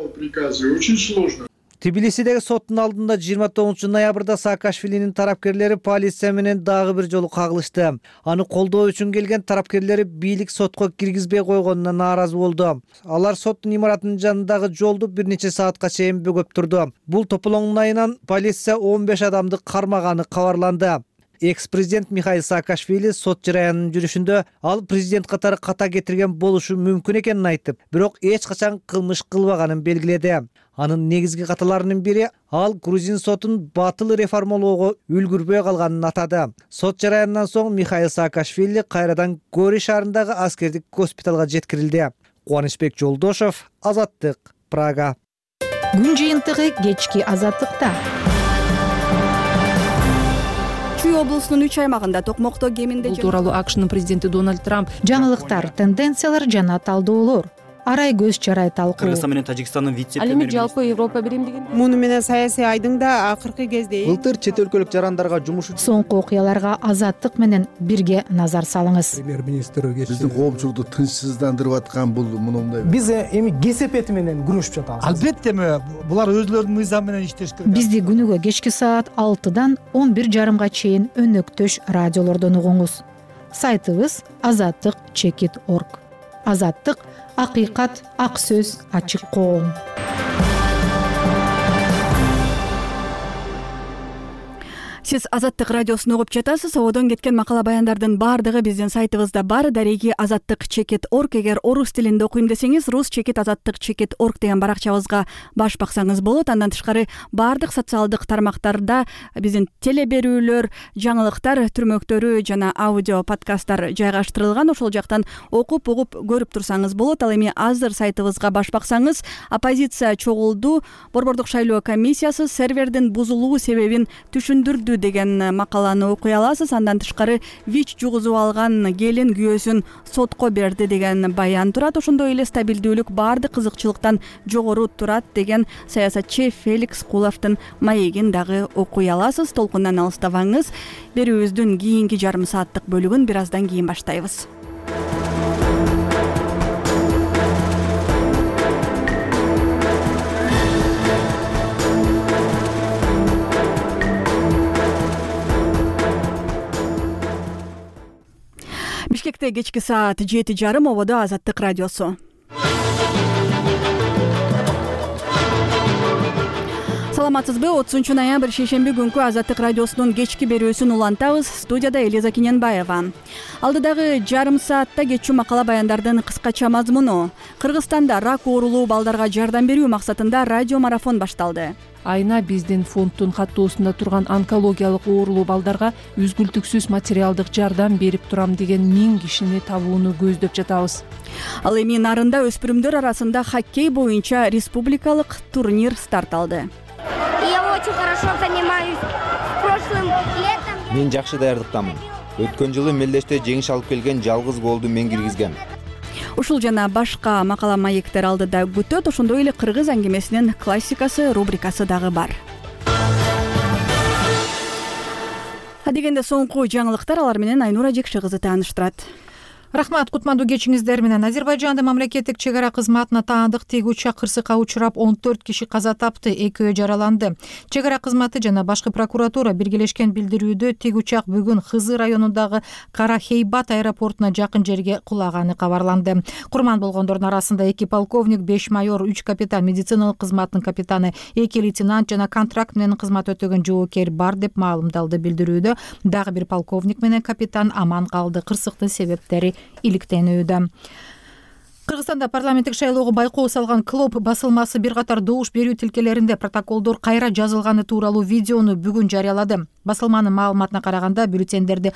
Тбилисидеги соттун алдында 29 ноябрда Саакашвилинин тарапкерлери полиция менен дагы бир жолу кагылышты. Аны колдоо үчүн келген тарапкерлери бийлик сотко киргизбей койгонуна нааразы болду. Алар соттун имаратынын жанындагы жолду бир нече саатка чейин бөгөп турду. Бул тополоңдун айынан полиция 15 адамды кармаганы кабарланды. Экс-президент Михаил Саакашвили сот жараянын жүрүшүндө ал президент катары ката кетирген болушу мүмкүн экенин айтып, бирок эч качан кылмыш кылбаганын белгиледи. Анын негизги каталарынын бири ал грузин сотун батыл реформалоого үлгүрбөй калганын атады. Сот жараяндан соң Михаил Саакашвили кайрадан Гори шаарындагы аскердик госпиталга жеткирилди. Кубанычбек Жолдошов, Азаттык, Прага. Күн жыйынтыгы кечки Азаттыкта. Чүй облусунун 3 аймагында токмокто кеминде бул тууралуу АКШнын президенти Дональд Трамп жаңылыктар, тенденциялар жана талдоолор арай көз чарай талкуу. Кыргызстан менен Тажикстандын Ал эми жалпы Европа биримдигин муну менен саясий айдыңда акыркы кезде былтыр чет өлкөлүк жарандарга жумуш соңку окуяларга Азаттык менен бирге назар салыңыз. Премьер-министр биздин коомчулукту тынчсыздандырып аткан бул мындай. Биз эми кесепети менен күрөшүп жатабыз. Албетте булар өзлөрүнүн мыйзамы менен иштеш керек. Бизди күнүгө кечки саат 6-дан 11:30 чейин өнөктөш радиолордон угуңуз. Сайтыбыз azattik.org. Азаттык — акыйкат, ак сөз, ачык коом. Сиз Азаттык радиосун угуп жатасыз. Одон кеткен макала баяндардын баардыгы биздин сайтыбызда бар. Дареги azattik.org. Эгер орус тилинде окуйм десеңиз, rus.azattik.org деген баракчабызга баш баксаңыз болот. Андан тышкары баардык социалдык тармактарда биздин телеберүүлөр, жаңылыктар түрмөктөрү жана аудио подкасттар жайгаштырылган. Ошол жактан окуп, угуп, көрүп турсаңыз болот. Ал эми азыр сайтыбызга баш баксаңыз, оппозиция чогулду, Борбордук шайлоо комиссиясы сервердин бузулуу себебин түшүндүрдү деген макаланы окуй аласыз. Андан тышкары ВИЧ жугузуп алган келин күйөөсүн сотко берди деген баян турат. Ошондой эле стабилдүүлүк баардык кызыкчылыктан жогору турат деген саясатчы Феликс Куловдун маегин дагы окуй аласыз. Толкундан алыстабаңыз. Берүүбүздүн кийинки жарым сааттык бөлүгүн бир аздан кийин баштайбыз. Бишкекте кечки саат 7:30, ободо Азаттык радиосу. Саламатсызбы? 30 ноябрь шейшемби күнкү Азаттык радиосунун кечки берүүсүн улантабыз. Студияда Элиза Киненбаева. Алдыдагы жарым саатта кечүү макала баяндардын кыскача мазмуну. Кыргызстанда рак оорулуу балдарга жардам берүү максатында радио марафон башталды. Айна биздин фонддун каттоосунда турган онкологиялык оорулуу балдарга үзгүлтүксүз материалдык жардам берип турам деген 1000 кишини табууну көздөп жатабыз. Ал эми нарында өспүрүмдөр арасында хоккей боюнча республикалык турнир старт алды. Я очень хорошо занимаюсь. Прошлым летом Мен жакшы даярдыктамын. Өткөн жылы мелдеште жеңиш алып келген жалгыз голду мен киргизгем. Ушул жана башка макала маектер алдыда күтөт. Ошондой эле кыргыз аңгемесинин классикасы рубрикасы дагы бар. Адегенде соңку жаңылыктар, алар менен Айнура Жекши кызы тааныштырат. Рахмат, кутмандуу кечиңиздер менен. Азербайжандын мамлекеттик чек ара кызматына таандык тик учак кырсыкка учурап 14 киши каза тапты, 2 жараланды. Чек ара кызматы жана башкы прокуратура биргелешкен билдирүүдө тик учак бүгүн Хызы районундагы Карахейбат аэропортуна жакын жерге кулаганы кабарланды. Курман болгондордун арасында 2 полковник, 5 майор, 3 капитан, медициналык кызматтын капитаны, 2 лейтенант жана контракт менен кызмат өтөгөн жоокер бар деп маалымдалды билдирүүдө. Дагы бир полковник менен капитан аман калды. Кырсыктын себептери иликтенүүдө. Кыргызстанда парламенттик шайлоого байкоо салган Клоп басылмасы бир катар добуш берүү тилкелеринде протоколдор кайра жазылганы тууралуу видеону бүгүн жарыялады. Басылманын маалыматына караганда бюллетендерди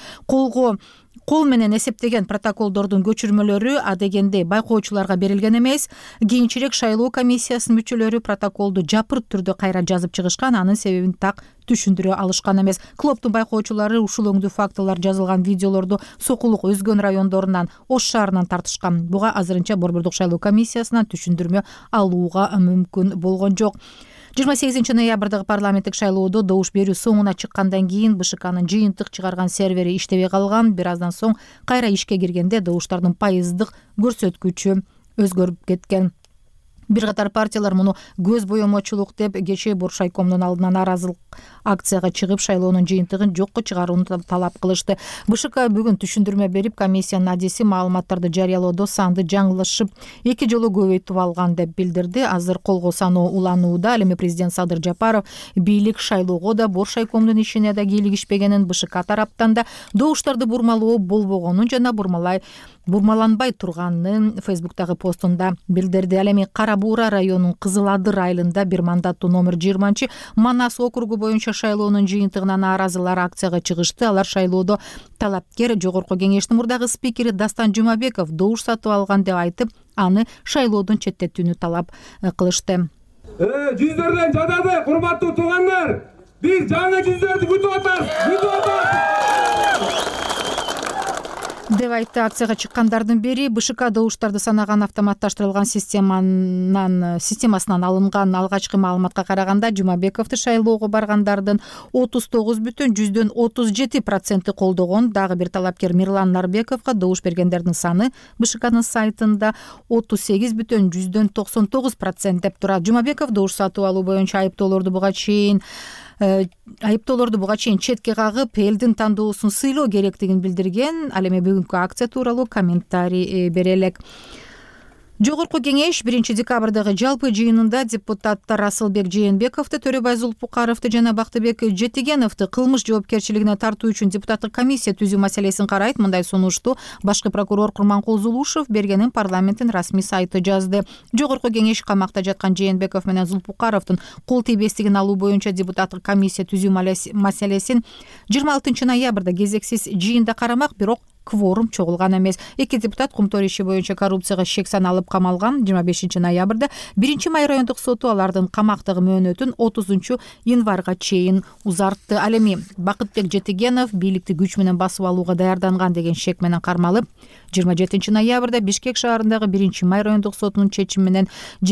кол менен эсептеген протоколдордун көчүрмөлөрү адегенде байкоочуларга берилген эмес. Кийинчерээк шайлоо комиссиясынын мүчөлөрү протоколду жапырт түрдө кайра жазып чыгышкан, анын себебин так түшүндүрө алышкан эмес. Клоптун байкоочулары ушул өңдүү фактылар жазылган видеолорду сокулук өзгөн райондорунан, Ош шаарынан тартышкан. Буга азырынча Борбордук шайлоо комиссиясынан түшүндүрмө алууга мүмкүн болгон жок. 28 ноябрдагы парламенттик шайлоодо добуш берүү соңуна чыккандан кийин БШКнын жыйынтык чыгарган сервери иштебей калган. Бир аздан соң кайра ишке киргенде добуштардын пайыздык көрсөткүчү өзгөрүп кеткен. Бир катар партиялар муну көз боемочулук деп кечээ Боршайкомдун алдына нааразылык акцияга чыгып шайлоонун жыйынтыгын жокко чыгарууну талап кылышты. БШК бүгүн түшүндүрмө берип, комиссиянын адиси маалыматтарды жарыялоодо санды жаңылышып 2 жолу көбөйтүп алган деп билдирди. Азыр колго саноо уланууда. Ал эми президент Садыр Жапаров бийлик шайлоого да Боршайкомдун ишине да кийлигишпегенин, БШК тараптан да добуштарды бурмалоо болбогонун жана бурмаланбай турганын Фейсбуктагы постунда билдирди. Ал эми Кара Бура районунун Кызыл Адыр айылында бир мандаттуу номер 20 Манас округу боюнча шайлоонун жыйынтыгына нааразылар акцияга чыгышты. Алар шайлоодо талапкер Жогорку кеңештин мурдагы спикери Дастан Жумабеков добуш сатып алган деп айтып, аны шайлоодон четтетүүнү талап кылышты. Жүздөрдөн жадады, курматтуу туугандар. Биз жаңы жүздөрдү күтүп атабыз. деп айтты. Акцияга чыккандардын бири БШК добуштарды санаган автоматташтырылган системасынан алынган алгачкы маалыматка караганда Жумабековду шайлоого баргандардын 39,37% колдогон. Дагы бир талапкер Мирлан Нарбековго добуш бергендердин саны БШКнын сайтында 38,99% деп турат. Жумабеков добуш сатып алуу боюнча айыптоолорду буга чейин четке кагып, элдин тандоосун сыйлоо керектигин билдирген. Ал эми бүгүнкү акция тууралуу комментарий бере элек. Жогорку кеңеш 1 декабрдагы жалпы жыйынында депутаттар Асылбек Жээнбековду, Төрөбай Зулпукаровду жана Бактыбек Жетигеновду кылмыш жоопкерчилигине тартуу үчүн депутаттык комиссия түзүү маселесин карайт. Мындай сунушту башкы прокурор Курманкул Зулушев бергенин парламенттин расмий сайты жазды. Жогорку кеңеш камакта жаткан Жээнбеков менен Зулпукаровдун кол тийбестигин алуу боюнча депутаттык комиссия түзүү маселесин 26 ноябрда кезексиз жыйында карамак, бирок кворум чогулган эмес. Эки депутат кумтор иши боюнча коррупцияга шек саналып камалган. 25 ноябрда 1 май райондук соту алардын камактагы мөөнөтүн 30 январга чейин узартты. Ал эми Бакытбек Жетигенов бийликти күч менен басып алууга даярданган деген шек менен кармалып, 27 ноябрда Бишкек шаарындагы 1 май райондук сотунун чечими менен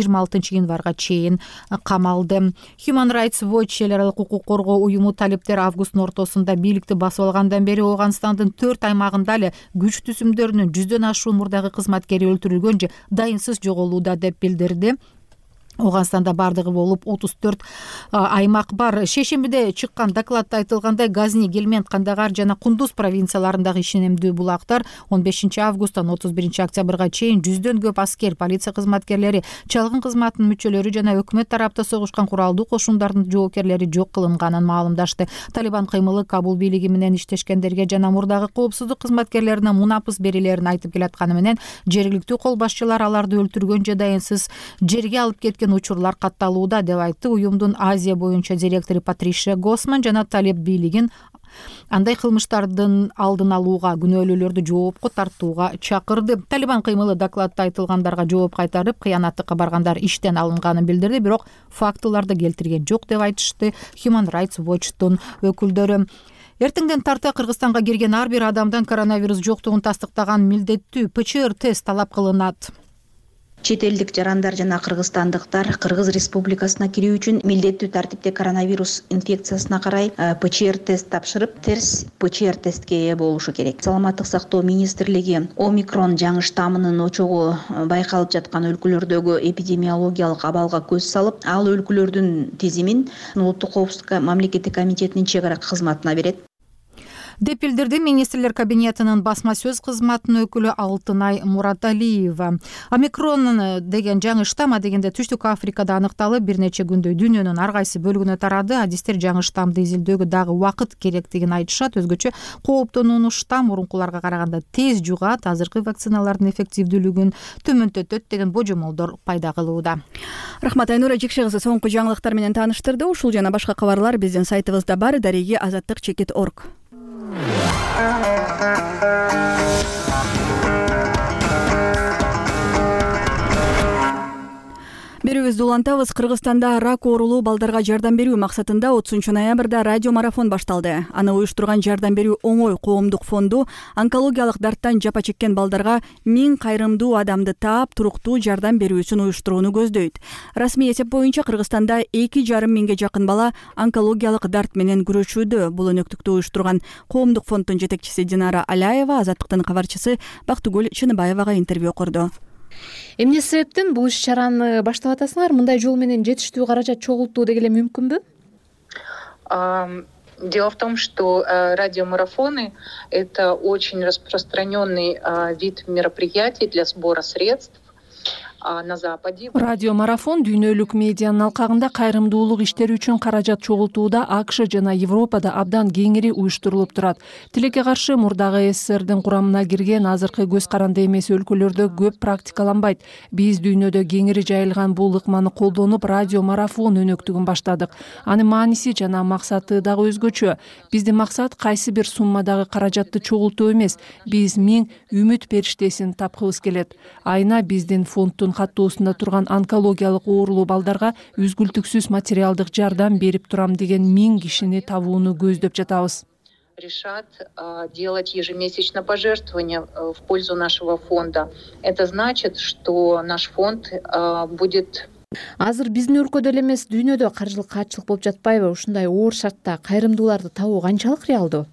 26 январга чейин камалды. Human Rights Watch эл аралык укук коргоо уюму талептер августтун ортосунда бийликти басып алгандан бери Ооганстандын 4 аймагында күч түзүмдөрүнүн 100дөн ашуун мурдагы кызматкери өлтүрүлгөн же дайынсыз жоголууда деп билдирди. Ооганстанда бардыгы болуп 34 аймак бар. Шешембиде чыккан докладда айтылгандай, Газни, Гелмент, Кандагар жана Кундуз провинцияларындагы ишенимдүү булактар 15 августтан 31 октябрга чейин 100дөн көп аскер, полиция кызматкерлери, чалгын кызматынын мүчөлөрү жана өкмөт тарапта согушкан куралдуу кошундардын жоопкерлери жок кылынганын маалымдашты. Талибан кыймылы Кабул бийлиги менен иштешкендерге жана мурдагы коопсуздук кызматкерлерине мунапыс берилерин айтып келатканы менен жергиликтүү кол башчылар аларды өлтүргөн же дайынсыз жерге алып кеткен учурлар катталууда деп айтты уюмдун Азия боюнча директору Патришия Госман. Жана талеп бийлигин андай кылмыштардын алдын алууга, күнөөлүүлөрдү жоопко тартууга чакырды. Талибан кыймылы докладда айтылгандарга жооп кайтарып, кыянаттыкка баргандар иштен алынганын билдирди, бирок фактыларды келтирген жок деп айтышты Human Rights Watch'тун өкүлдөрү. Эртеңден тарта Кыргызстанга кирген ар бир адамдан коронавирус жоктугун тастыктаган милдеттүү ПЧР тест талап кылынат. Чет элдик жарандар жана кыргызстандыктар Кыргыз Республикасына кирүү үчүн милдеттүү тартипте коронавирус инфекциясына карай ПЧР тест тапшырып, терс ПЧР тестке ээ болушу керек. Саламаттык сактоо министрлиги омикрон жаңы штаммынын очогу байкалып жаткан өлкөлөрдөгү эпидемиологиялык абалга көз салып, ал өлкөлөрдүн тизимин Улуттук коопсуздук мамлекеттик комитетинин чек ара кызматына берет деп билдирди министрлер кабинетинин басма сөз кызматынын өкүлү Алтынай Мураталиева. Омикрон деген жаңы штамм дегенде Түштүк Африкада аныкталып, бир нече күндөй дүйнөнүн ар кайсы бөлүгүнө тарады. Адистер жаңы штаммды изилдөөгө дагы убакыт керектигин айтышат. Өзгөчө кооптонуунун штамм мурункуларга караганда тез жугат, азыркы вакциналардын эффективдүүлүгүн төмөндөтөт деген божомолдор пайда кылууда. Рахмат, Айнура Жекше кызы соңку жаңылыктар менен тааныштырды. Ушул жана башка кабарлар биздин сайтыбызда бар, дареги azattik.org. Берүүбүздү улантабыз. Кыргызстанда рак оорулуу балдарга жардам берүү максатында 30 ноябрда радио марафон башталды. Аны уюштурган Жардам берүү оңой коомдук фонду онкологиялык дарттан жапа чеккен балдарга 1000 кайрымдуу адамды таап, туруктуу жардам берүүсүн уюштурууну көздөйт. Расмий эсеп боюнча Кыргызстанда 2,5 миңге жакын бала онкологиялык дарт менен күрөшүүдө. Бул өнөктүктү уюштурган коомдук фонддун жетекчиси Динара Аляева Азаттыктын кабарчысы Бактыгүл Чыныбаевага интервью корду. Эмне себептен бул иш-чараны баштап атасыңар? Мындай жол менен жетиштүү каражат чогултуу деги эле мүмкүнбү? Дело в том, что радиомарафоны – это очень распространенный вид мероприятий для сбора средств. На Западе. Радио марафон дүйнөлүк медианын алкагында кайрымдуулук иштери үчүн каражат чогултууда АКШ жана Европада абдан кеңири уюштурулуп турат. Тилекке каршы мурдагы СССРдин курамына кирген азыркы көз каранды эмес өлкөлөрдө көп практикаланбайт. Биз дүйнөдө кеңири жайылган бул ыкманы колдонуп радио марафон өнөктүгүн баштадык. Анын мааниси жана максаты дагы өзгөчө. Биздин максат кайсы бир суммадагы каражатты чогултуу эмес. Биз 1000 үмүт периштесин тапкыбыз келет. Айына биздин фонддун каттоосунда турган онкологиялык оорулуу балдарга үзгүлтүксүз материалдык жардам берип турам деген 1000 кишини табууну көздөп жатабыз. Решат делать ежемесячно пожертвования в пользу нашего фонда. Это значит, что наш фонд будет... Азыр биздин өлкөдө эле эмес, дүйнөдө каржылык каатчылык болуп жатпайбы? Ушундай оор шартта кайрымдууларды табуу канчалык реалдуу?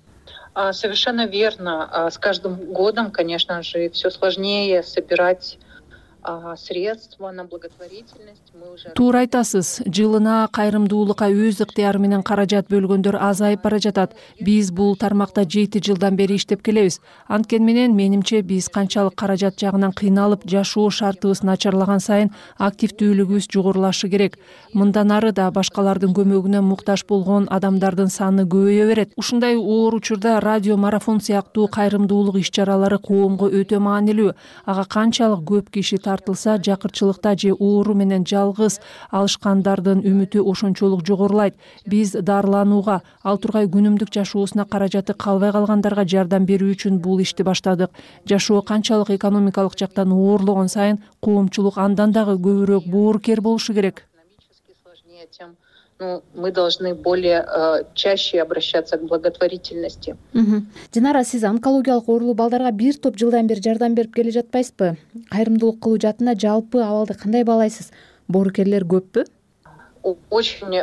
Совершенно верно. С каждым годом, конечно же, все сложнее собирать средства на благотворительность мы уже... Туура айтасыз, жылына кайрымдуулукка өз ыктыяры менен каражат бөлгөндөр азайып бара жатат. Биз бул тармакта 7 жылдан бери иштеп келебиз. Анткени менен менимче биз канчалык каражат жагынан кыйналып, жашоо шартыбыз начарлаган сайын активдүүлүгүбүз жогорулашы керек. Мындан ары да башкалардын көмөгүнө муктаж болгон адамдардын саны көбөйө берет. Ушундай оор учурда радио марафон сыяктуу кайрымдуулук иш-чаралары коомго өтө маанилүү. Ага канчалык көп киши тартылса, жакырчылыкта же оору менен жалгыз алышкандардын үмүтү ошончолук жогорулайт. Биз дарыланууга, ал тургай күнүмдүк жашоосуна каражаты калбай калгандарга жардам берүү үчүн бул ишти баштадык. Жашоо канчалык экономикалык жактан оорлогон сайын коомчулук андан дагы көбүрөөк боорукер болушу керек. Мы должны более чаще обращаться к благотворительности. Динара, сиз онкологиялык оорулуу балдарга бир топ жылдан бери жардам берип келе жатпайсызбы? Кайрымдуулук кылуу жаатында жалпы абалды кандай баалайсыз? Боорукерлер көппү? Очень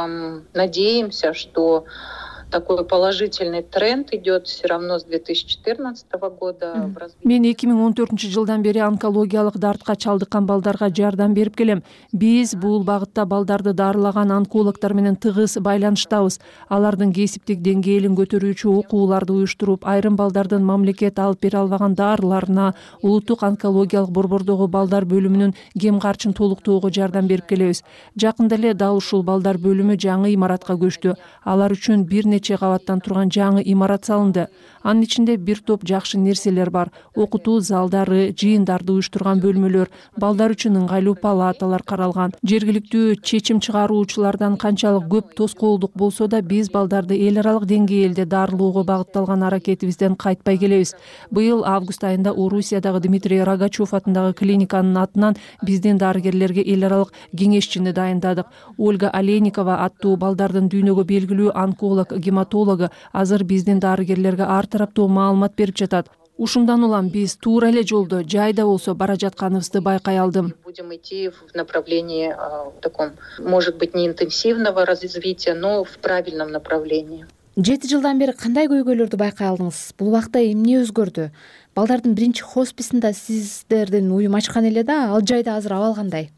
надеемся, что такой положительный тренд идет все равно с 2014 года. Мен 2014 жылдан бери онкологиялык дартка чалдыккан балдарга жардам берип келем. Биз бул багытта балдарды дарылаган онкологдор менен тыгыз байланыштабыз. Алардын кесиптик деңгээлин көтөрүүчү окууларды уюштуруп, айрым балдардын мамлекет алып бере албаган дарыларына, улуттук онкологиялык борбордогу балдар бөлүмүнүн кем карчын толуктоого жардам берип келебиз. Жакында эле дал ушул балдар бөлүмү жаңы имаратка көчтү. Алар үчүн бир нече кабаттан турган жаңы имарат салынды. Анын ичинде бир топ жакшы нерселер бар. Окутуу залдары, жыйындарды уюштурган бөлмөлөр, балдар үчүн ыңгайлуу палаталар каралган. Жергиликтүү чечим чыгаруучулардан канчалык көп тоскоолдук болсо да, биз балдарды эл аралык деңгээлде дарылоого багытталган аракетибизден кайтпай келебиз. Быйыл август айында Орусиядагы Дмитрий Рогачев атындагы клиниканын атынан биздин дарыгерлерге эл аралык кеңешчини дайындадык. Ольга Олейникова аттуу балдардын дүйнөгө белгилүү онколог, гематологу азыр биздин дарыгерлерге ар тараптуу маалымат берип жатат. Ушундан улам биз туура эле жолдо, жайда болсо бара жатканыбызды байкай алдым. Будем идти в направлении таком, может быть, не интенсивного развития, но в правильном направлении. 7 жылдан бери кандай көйгөйлөрдү байкай алдыңыз? Бул убакта эмне өзгөрдү? Балдардын биринчи хосписинде сиздердин уюм ачкан эле да, ал жайда азыр абал кандай?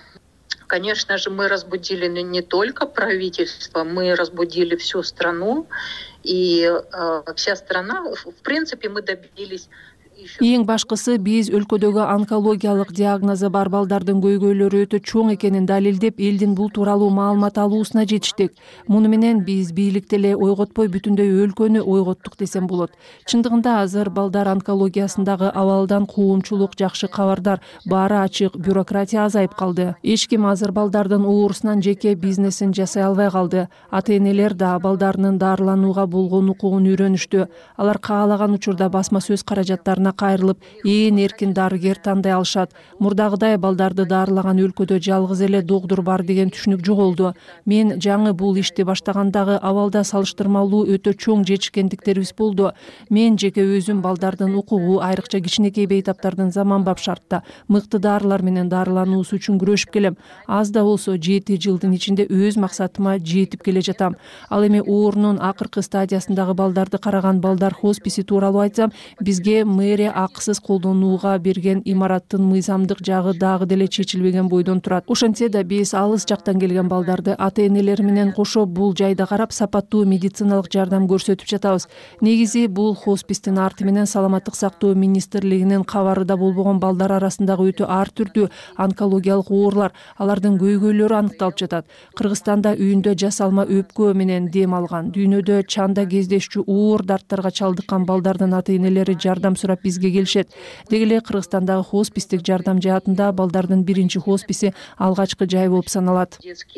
Конечно же, мы разбудили не только правительство, мы разбудили всю страну, и вся страна, в принципе, мы добились... Эң башкысы, биз өлкөдөгү онкологиялык диагнозу бар балдардын көйгөйлөрү өтө чоң экенин далилдеп, элдин бул тууралуу маалымат алуусуна жетиштик. Муну менен биз бийликти эле ойготпой, бүтүндөй өлкөнү ойготтук десем болот. Чындыгында азыр балдар онкологиясындагы абалдан коомчулук жакшы кабардар, баары ачык, бюрократия азайып калды. Эч ким азыр балдардын оорусунан жеке бизнесин жасай албай калды. Ата-энелер да балдарынын дарыланууга болгон укугун үйрөнүштү. Алар каалаган учурда басма сөз каражаттарына кайрылып, ээн эркин дарыгер тандай алышат. Мурдагыдай балдарды дарылаган өлкөдө жалгыз эле доктор бар деген түшүнүк жоголду. Мен жаңы бул ишти баштагандагы абалда салыштырмалуу өтө чоң жетишкендиктерибиз болду. Мен жеке өзүм балдардын укугу, айрыкча кичинекей бейтаптардын заманбап шартта мыкты дарылар менен дарылануусу үчүн күрөшүп келем. Аз да болсо 7 жылдын ичинде өз максатыма жетип келе жатам. Ал эми оорунун акыркы стадиясындагы балдарды караган балдар хосписи тууралуу айтсам, бизге мэрия акысыз колдонууга берген имараттын мыйзамдык жагы дагы деле чечилбеген бойдон турат. Ошентсе да биз алыс жактан келген балдарды ата-энелери менен кошо бул жайда карап, сапаттуу медициналык жардам көрсөтүп жатабыз. Негизи бул хоспистин арты менен Саламаттык сактоо министрлигинин кабары да болбогон балдар арасындагы өтө ар түрдүү онкологиялык оорулар, алардын көйгөйлөрү аныкталып жатат. Кыргызстанда үйүндө жасалма өпкө менен дем алган, дүйнөдө чанда кездешчү оор дарттарга чалдыккан балдардын ата-энелери жардам сурап бизге келишет. Деги эле Кыргызстандагы хоспистик жардам жаатында балдардын биринчи хосписи алгачкы жай болуп саналат.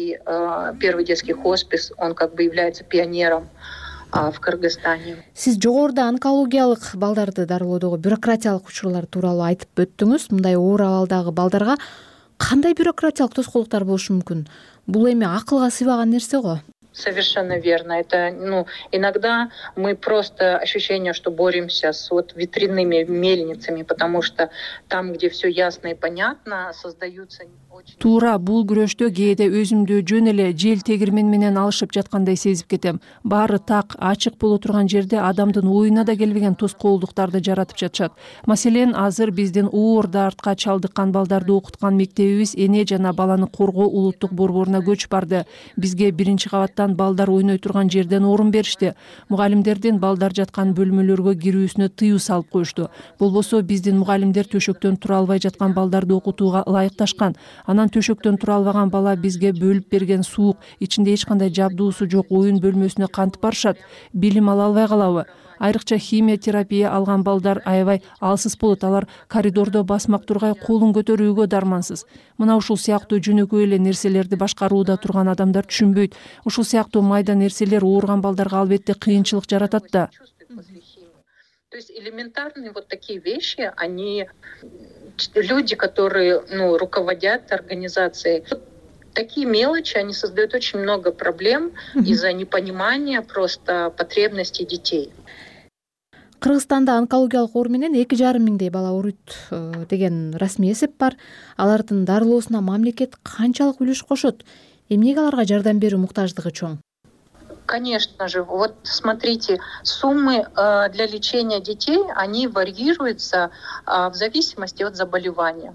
Первый детский хоспис, он как бы является пионером в Кыргызстане. Сиз жогоруда онкологиялык балдарды дарылоодогу бюрократиялык учурлар тууралуу айтып өттүңүз. Мындай оор абалдагы балдарга кандай бюрократиялык тоскоолдуктар болушу мүмкүн? Бул эми акылга сыйбаган нерсе го. Совершенно верно. Это, иногда мы просто ощущение, что боремся с ветряными мельницами, потому что там, где все ясно и понятно, создаются очень... Туура бул күрөштө кээде өзүмдү жөн эле жел тегирмен менен алышып жаткандай сезип кетем. Баары так, ачык боло турган жерде адамдын оюна да келбеген тоскоолдуктарды жаратып жатышат. Маселен, азыр биздин оор дартка чалдыккан балдарды окуткан мектебибиз эне жана баланы коргоо улуттук борборуна көчүп барды. Бизге 1-кабаттан балдар ойной турган жерден орун беришти. Мугалимдердин балдар жаткан бөлмөлөргө кирүүсүнө тыюу салып коюшту. Болбосо биздин мугалимдер төшөктөн тура албай жаткан балдарды окутууга ылайыкташкан. Анан төшөктөн тура албаган бала бизге бөлүп берген суук, ичинде эч кандай жабдуусу жок оюн бөлмөсүнө кантип барышат? Билим ала албай калабы? Айрыкча химия терапия алган балдар аябай алсыз болот. Алар коридордо басмак тургай колун көтөрүүгө дармансыз. Мына ушул сыяктуу жөнөкөй эле нерселерди башкарууда турган адамдар түшүнбөйт. Ушул сыяктуу майда нерселер ооруган балдарга албетте кыйынчылык жаратат да. То есть элементарные такие вещи, они люди, которые руководят организацией, такие мелочи, они создают очень много проблем из-за непонимания просто потребностей детей. Кыргызстанда онкологиялык оору менен 2,5 миңдей бала ооруйт деген расмий эсеп бар. Алардын дарылоосуна мамлекет канчалык үлүш кошот? Эмнеге аларга жардам берүү муктаждыгы чоң? Конечно же, смотрите, суммы для лечения детей, они варьируются в зависимости от заболевания.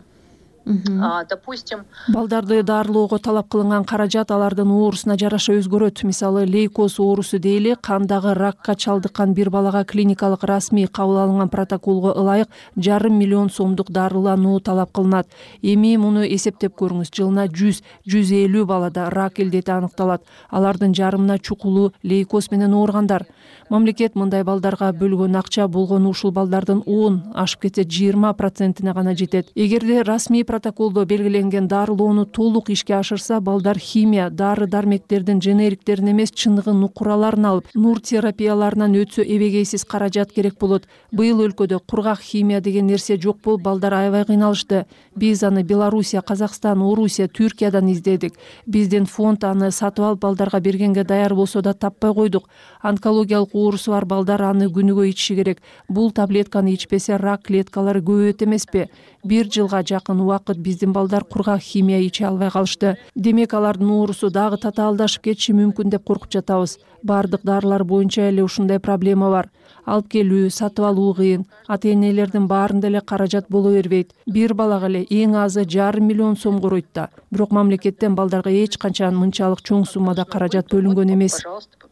Допустим, балдарды дарылоого талап кылынган каражат алардын оорусуна жараша өзгөрөт. Мисалы, лейкоз оорусу дейли, кандагы ракка чалдыккан бир балага клиникалык расмий кабыл алынган протоколго ылайык 1,5 миллион сомдук дарылануу талап кылынат. Эми муну эсептеп көрүңүз, жылына 100-150 балада рак илдети аныкталат. Алардын жарымына чукулуу лейкоз менен ооругандар. Мамлекет мындай балдарга бөлгөн акча болгону ушул балдардын 10, ашып кетсе 20%-ине гана жетет. Эгерде расмий протоколдо белгиленген дарылоону толук ишке ашырса, балдар химия, дары-дармектердин женериктерин эмес, чыныгы нукураларын алып, нур терапияларынан өтсө эбегейсиз каражат керек болот. Быйыл өлкөдө кургак химия деген нерсе жок болуп, балдар аябай кыйналышты. Биз аны Белоруссия, Казакстан, Орусия, Түркиядан издедик. Биздин фонд аны сатып алып балдарга бергенге даяр болсо да таппай койдук. Онкологиялык оорусу бар балдар аны күнүгө ичиши керек. Бул таблетканы ичпесе рак клеткалары көбөйөт эмеспи? 1 жылга жакын убакыт биздин балдар кургак химия иче албай калышты. Демек, алардын оорусу дагы татаалдашып кетиши мүмкүн деп коркуп жатабыз. Бардык дарылар боюнча эле ушундай проблема бар. Алып келүү, сатып алуу кыйын. Ата-энелердин баарында эле каражат боло бербейт. Бир балага эле эң азы 1,5 миллион сом коройт да. Бирок мамлекеттен балдарга эч канча мынчалык чоң суммада каражат бөлүнгөн эмес.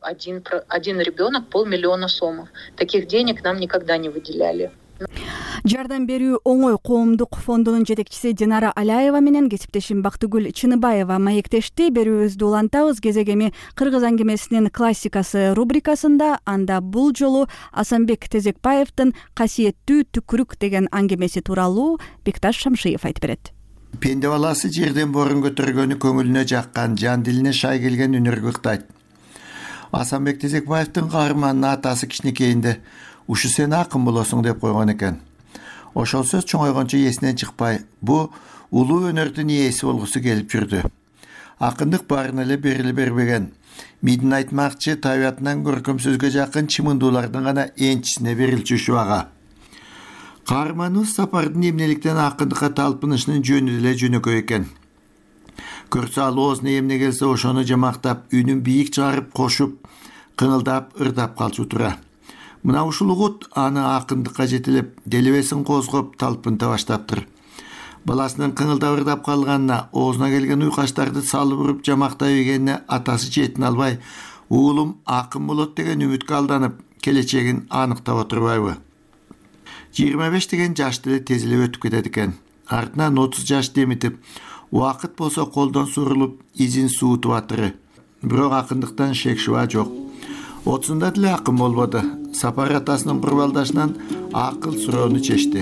Один ребенок 500 000 сомов. Таких денег нам никогда не выделяли. Жардам берүү оңой коомдук фондунун жетекчиси Динара Аляева менен кесиптешим Бактыгүл Чыныбаева маектешти. Берүүбүздү улантабыз. Кезегеми Кыргыз аңгемесинин классикасы рубрикасында. Анда бул жолу Асанбек Тезекбаевдин «Касиеттүү түкүрүк» деген аңгемеси тууралуу Бекташ Шамшиев айтып берет. Пенде баласы жерден борун көтөргөнү көңүлүнө жаккан, жан дилине шай келген үнөргө ыктайт. Асанбек Тезекбаевдин каарманынын атасы кичинекейинде «Ушу сен акын болосуң» деп койгон экен. Ошол сөз чоңойгончо эсинен чыкпай, бу улуу өнөрдүн ээси болгусу келип жүрдү. Акындык баарына эле бериле бербеген. Мидин айтмакчы табиятынан көркөм сөзгө жакын чымындуулардын гана энчисине берилчү ушуага. Каарманыбыз сапардын эмнеликтен акындыкка талпынышынын жөнү эле жөнөкөй экен. Көрсө ал оозуна эмне келсе ошону жамактап, үнүн бийик чыгарып, кошуп, кыңылдап, ырдап калчу тура. Мына ушул угут аны акындыкка жетелеп, делебесин козгоп, талпынта баштаптыр. Баласынын кыңылдап ырдап калганына, оозуна келген уйкаштарды салып уруп жамактай бергенине атасы жетин албай, уулум акын болот деген үмүткө алданып, келечегин аныктап отурбайбы? 25 деген жашты эле тез эле өтүп кетет экен. Артынан 30 жаш демитип, убакыт болсо колдон сурулуп, изин суутуп атыры. Бирок акындыктан шек шуба жок. 30-да деле акын болбоду. Сапар атасынын курбалдашынан акыл суроону чечти.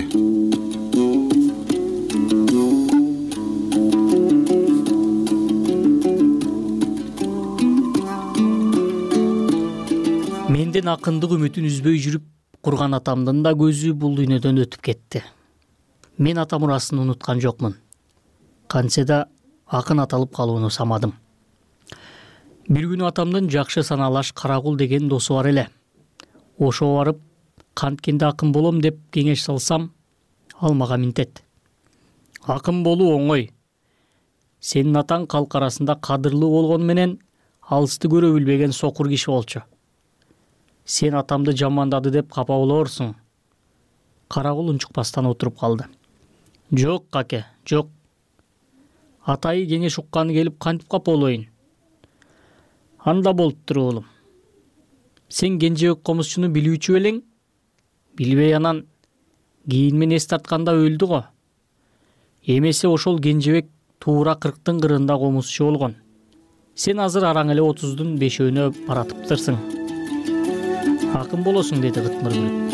Менден акындык үмүтүн үзбөй жүрүп курган атамдын да көзү бул дүйнөдөн өтүп кетти. Мен ата мурасын унуткан жокмун. Кантсе да акын аталып калууну самадым. Бир күнү атамдын жакшы саналаш Карагул деген досу бар эле. Ошого барып канткенде акын болом деп кеңеш салсам, ал мага минтет. Акын болуу оңой. Сенин атаң калк арасында кадырлуу болгону менен алысты көрө билбеген сокур киши болчу. Сен атамды жамандады деп капа болорсуң. Карагул унчукпастан отуруп калды. Жок, каке, жок. Атайы кеңеш укканы келип кантип капа болоюн? Анда болуптур уулум. Сен Кенжебек комузчуну билүүчү белең? Билбей анан кийин мен эс тартканда өлдү го. Эмесе ошол Кенжебек туура 40-тын кырында комузчу болгон. Сен азыр араң эле 30-дун 5-өөнө баратыптырсың. Акын болосуң, деди Кытмыр күлүп.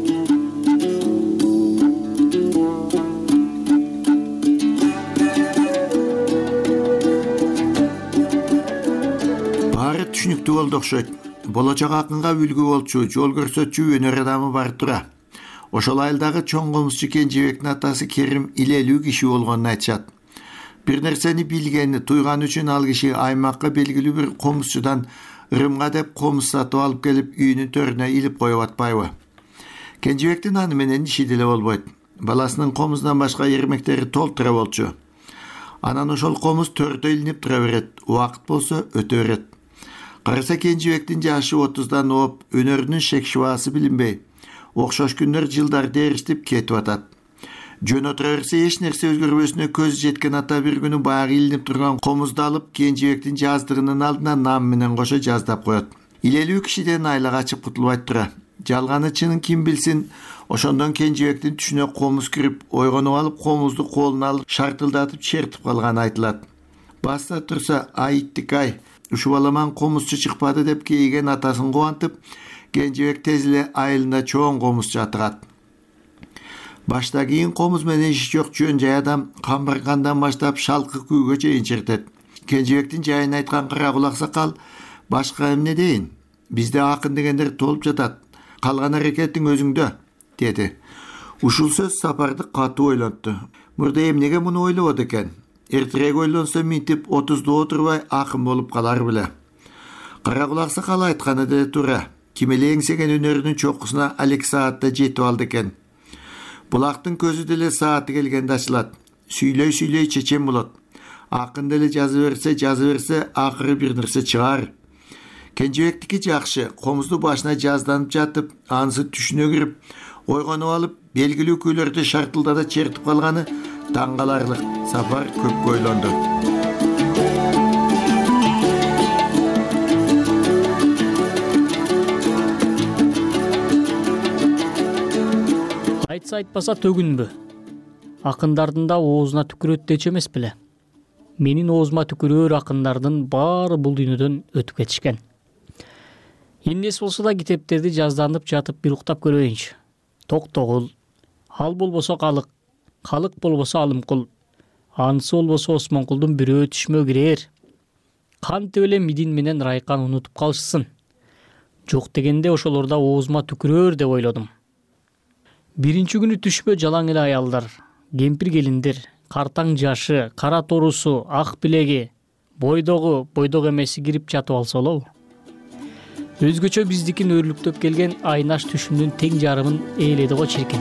Баары түшүнүктүү болду окшойт. Болочок акынга үлгү болчу, жол көрсөтчү өнөр адамы бар тура. Ошол айылдагы чоң комузчу Кенжебектин атасы Керим илелүү киши болгонун айтышат. Бир нерсени билгени, туйган үчүн ал киши аймакка белгилүү бир комузчудан ырымга деп комуз сатып алып келип үйүнүн төрүнө илип коюп атпайбы? Кенжебектин аны менен иши деле болбойт. Баласынын комузунан башка эрмектери толтура болчу. Анан ошол комуз төрдө илинип тура берет, убакыт болсо өтө берет. Караса Кенжебектин жашы 30-дан ооп, өнөрүнүн шек-шубасы билинбей, окшош күндөр жылдарды эриштип кетип атат. Жөн отура берсе эч нерсе өзгөрбөсүнө көзү жеткен ата бир күнү баягы илинип турган комузду алып Кенжебектин жаздыгынын алдына нам менен кошо жаздап коет. Илелүү кишиден айла качып кутулбайт тура. Жалганы чынын ким билсин, ошондон Кенжебектин түшүнө комуз кирип, ойгонуп алып комузду колуна алып шартылдатып чертип калганы айтылат. Баста турса, иттик-ай, ушул баламан комузчу чыкпады деп кейген атасын кубантып, Кенжебек тез эле айылында чоң комузчу атыгат. Башта кийин комуз менен иши жок жөн жай адам камбыргандан баштап шалкы күүгө чейин чертет. Кенжебектин жайын айткан Карагул аксакал башка эмне дейин? Бизде акын дегендер толуп жатат. Калган аракетиң өзүңдө, деди. Ушул сөз Сапарды катуу ойлонтту. Мурда эмнеге муну ойлобот экен? Эртерээк ойлонсо минтип 30-ду отурбай акын болуп калар беле. Карагул аксакал айтканы деле туура. Ким эле эңсеген өнөрүнүн чокусуна алек саатта жетип алды экен. Булактын көзү деле сааты келгенде ачылат. Сүйлөй чечен болот. Акын деле жазы берсе, акыры бир нерсе чыгар. Кенжебектики жакшы, комузду башына жазданып жатып, анысы түшүнө кирип, ойгонуп алып, белгилүү күйлөрдү шартылдата чертип калганы таң каларлык. Сапар көп ойлонду. Айтса айтпаса төгүнбү. Акындардын да оозуна түкүрөт дечи эмес беле. Менин оозума түкүрөр акындардын баары бул дүйнөдөн өтүп кетишкен. Эмнеси болсо да китептерди жазданып жатып бир уктап көрөйүнчү. Токтогул, ал болбосо калык, калык болбосо алымкул, анысы болбосо Осмонкулдун бирөө түшмө кирер. Кантип эле Мидин менен Райкан унутуп калышсын. Жок дегенде ошолорда оозума түкүрөр деп ойлодум. Биринчи күнү түшмө жалаң эле аялдар, кемпир келиндер, картаң жашы, кара торусу, ак билеги, бойдогу эмеси кирип жатып алса болобу? Өзгөчө биздикин өрлүктөп келген айнаш түшүмдүн тең жарымын ээледи го чиркин.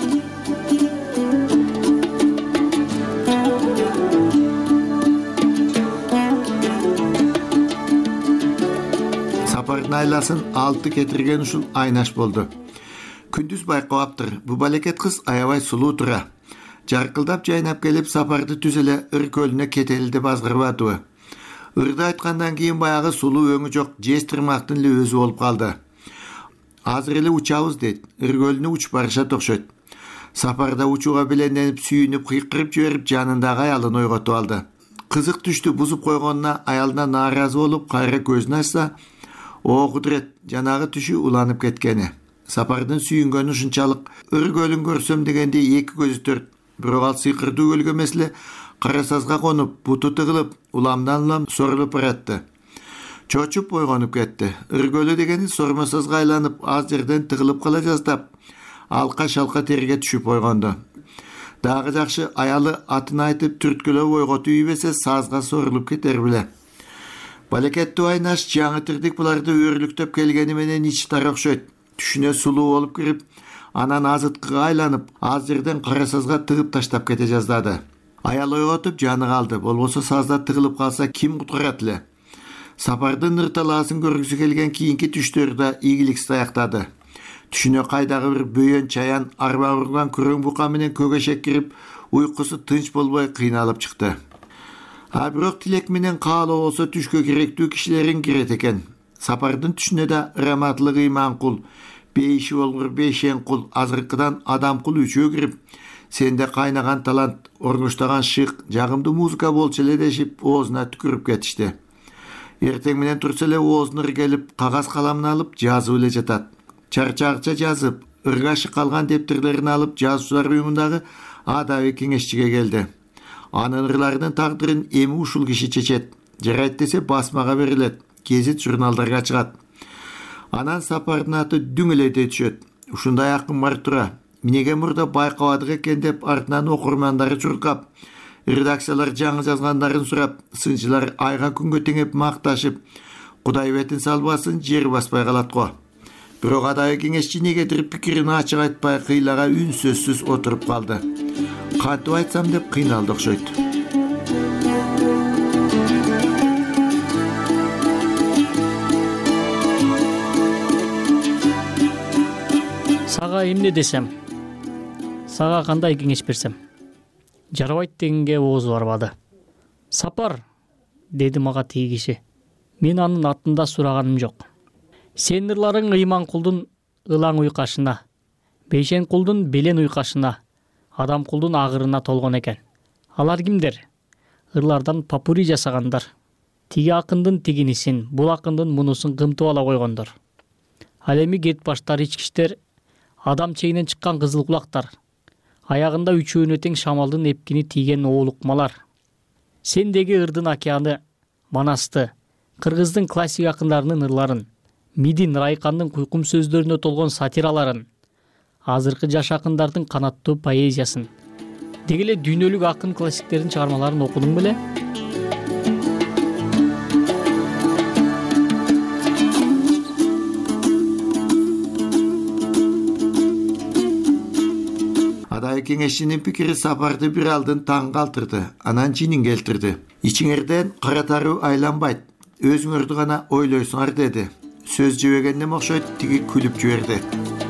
Сапардын айласын алты кетирген ушул айнаш болду. Күндүз байкабаптыр, бу балекет кыз аябай сулуу тура. Жаркылдап жайнап келип Сапарды түз эле ыр көлүнө кетели деп азгырбадыбы? Ырды айткандан кийин баягы сулуу өңү жок жез тырмактын эле өзү болуп калды. Азыр эле учабыз дейт, ыр көлүнө учуп барышат окшойт. Сапарда учууга беленденип, сүйүнүп, кыйкырып жиберип, жанындагы аялын ойготуп алды. Кызык түштү бузуп койгонуна аялына нааразы болуп, кайра көзүн ачса, о кудурет, жанагы түшү уланып кеткени. Сапардын сүйүнгөнү ушунчалык, ыр көлүн көрсөм дегенде эки көзү төрт. Бирок ал сыйкырдуу көлгө эмес эле кара сазга конуп, буту тыгылып, уламдан улам сорулуп баратты. Чочуп ойгонуп кетти. Ыр көлү дегени сормо сазга айланып, аз жерден тыгылып кала жаздап, алка-шалка терге түшүп ойгонду. Дагы жакшы аялы атын айтып түрткүлөп ойготуп ийбесе сазга сорулуп кетер беле. Балекетті ойнаш жаңы тірдік бұларды өрліктөп келгені менен ич тар окшойт. Түшүнө сулуу болуп кирип, анан азыткыга айланып, аз жерден кара сазга тыгып таштап кете жаздады. Аял ойготуп жаны калды. Болбосо сазда тыгылып калса ким куткарат эле? Сапардын ырталаасын көргүсү келген кийинки түштөрдө ийгиликсиз аяктады. Түшүнө кайдагы бир бөйөн чаян арба урган күрөң бука менен көгөшек кирип, уйкусу тынч болбой кыйналып чыкты. Бирок тилек менен каалоо болсо түшкө керектүү кишилерин кирет экен. Сапардын түшүнө да Раматлык Иманкул, Бейши болгур Бейшенкул, Азыркыдан Адамкул үчөө кирип, сенде кайнаган талант, оргуштаган шык, жагымдуу музыка болчу эле дешип, оозуна түкүрүп кетишти. Эртең менен турса эле оозуна келип, кагаз каламын алып жазып эле жатат. Чарчакча жазып, ыргашы калган дептерлерин алып, жазуучулар уюмундагы адабий кеңешчиге келди. Анын ырларынын тагдырын эми ушул киши чечет. Жарайт десе басмага берилет, гезит журналдарга чыгат. Анан Сапардын аты дүң эле түшөт. Ушундай акын бар тура. Эмнеге мурда байкабадык экен деп артынан окурмандары чуркап, редакциялар жаңы жазгандарын сурап, сынчылар айга күнгө теңеп макташып, Кудай бетин салбасын, жер баспай калат го. Бирок адабий кеңешчи негедир пикирин ачык айтпай кыйлага үнсөзсүз отуруп калды. Кантип айтсам деп кыйналды окшойт. Сага эмне десем? Сага кандай кеңеш берсем? Жарабайт дегенге оозу барбады. Сапар, деди мага тиги киши. Мен анын атында сураганым жок. Сен ырларың Ыйманкулдун ылаң уйкашына, Бейшенкулдун белен уйкашына, Адамкулдун агырына толгон экен. Алар кимдер? Ырлардан попури жасагандар. Тиги акындын тигинисин, бул акындын мунусун кымтып ала койгондор. Ал эми кет баштар ичкиштер, адам чегинен чыккан кызыл кулактар, аягында үчөөнө тең шамалдын эпкини тийген оолукмалар. Сендеги ырдын океаны, Манасты, кыргыздын классик акындарынын ырларын, Мидин, Райкандын куйкум сөздөрүнө толгон сатираларын, азыркы жаш акындардын канаттуу поэзиясын, деги эле дүйнөлүк акын классиктердин чыгармаларын окудуң беле? Адабий кеңешчинин пикири Сапарды бир алдын таң калтырды, анан жинин келтирди. Ичиңерден кара таруу айланбайт, өзүңөрдү гана ойлойсуңар деди. Сөз жебегенде окшойт, тиги күлүп жиберди.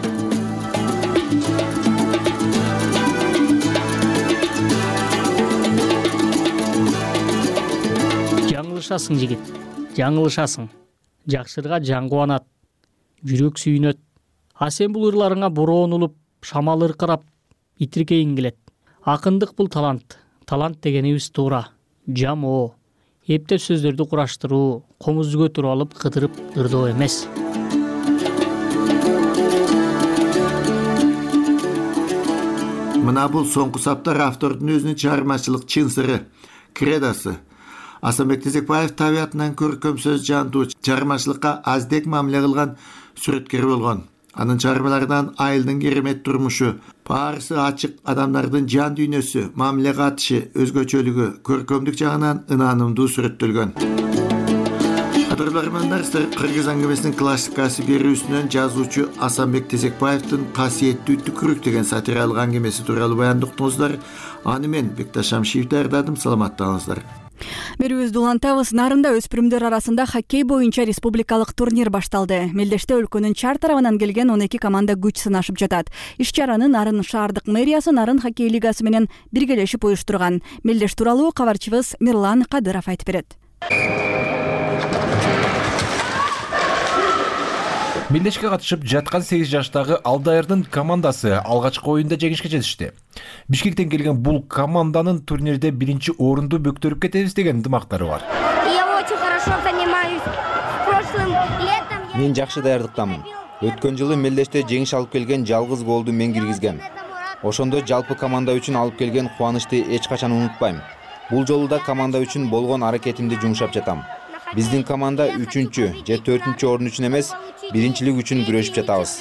Жаңылышасың жигит, жаңылышасың. Жакшырга жан кубанат, жүрөк сүйүнөт. А сен бул ырларыңа бороонулуп, шамал ыркырап, итиркейиң келет. Акындык бул талант. Талант дегенибиз туура, жамоо, эптеп сөздөрдү кураштыруу, комузду көтөрүп алып кыдырып ырдоо эмес. Мына бул соңку саптар автордун өзүнүн чыгармачылык чын сыры, кредосы. Асанбек Тезекбаев табиятынан көркөм сөз жантуу, чыгармачылыкка аздек мамиле кылган сүрөткер болгон. Анын чыгармаларынан айылдын керемет турмушу, баарысы ачык адамдардын жан дүйнөсү, мамиле катышы, өзгөчөлүгү, көркөмдүк жагынан ынанымдуу сүрөттөлгөн. Кадырлармандар, кыргыз аңгемесинин классикасы берүүсүнөн жазуучу Асанбек Тезекбаевдин касиеттүү түкүрүк деген сатиралык аңгемеси тууралуу баяндыктыңыздар. Аны мен Бекташ Шамшиев даярдадым. Саламаттаңыздар. Берүүбүздү улантабыз. Нарында өспүрүмдөр арасында хоккей боюнча республикалык турнир башталды. Мелдеште өлкөнүн чар тарабынан келген 12 команда күч сынашып жатат. Иш-чараны Нарын шаардык мэриясы Нарын хоккей лигасы менен биргелешип уюштурган. Мелдеш тууралуу кабарчыбыз Мирлан Кадыров айтып берет. Мелдешке катышып жаткан 8 жаштагы Алдайырдын командасы алгачкы оюнда жеңишке жетишти. Бишкектен келген бул команданын турнирде 1-чи орунду бөктөрүп кетебиз деген ынтымактары бар. Мен жакшы даярдыктамын. Өткөн жылы Мелдеште жеңиш алып келген жалгыз голду мен киргизгем. Ошондо жалпы команда үчүн алып келген кубанычты эч качан унутпайм. Бул жолу да команда үчүн болгон аракетимди жумшап жатам. Биздин команда 3-чү же 4-чү орун үчүн эмес, 1-чилик үчүн күрөшүп жатабыз.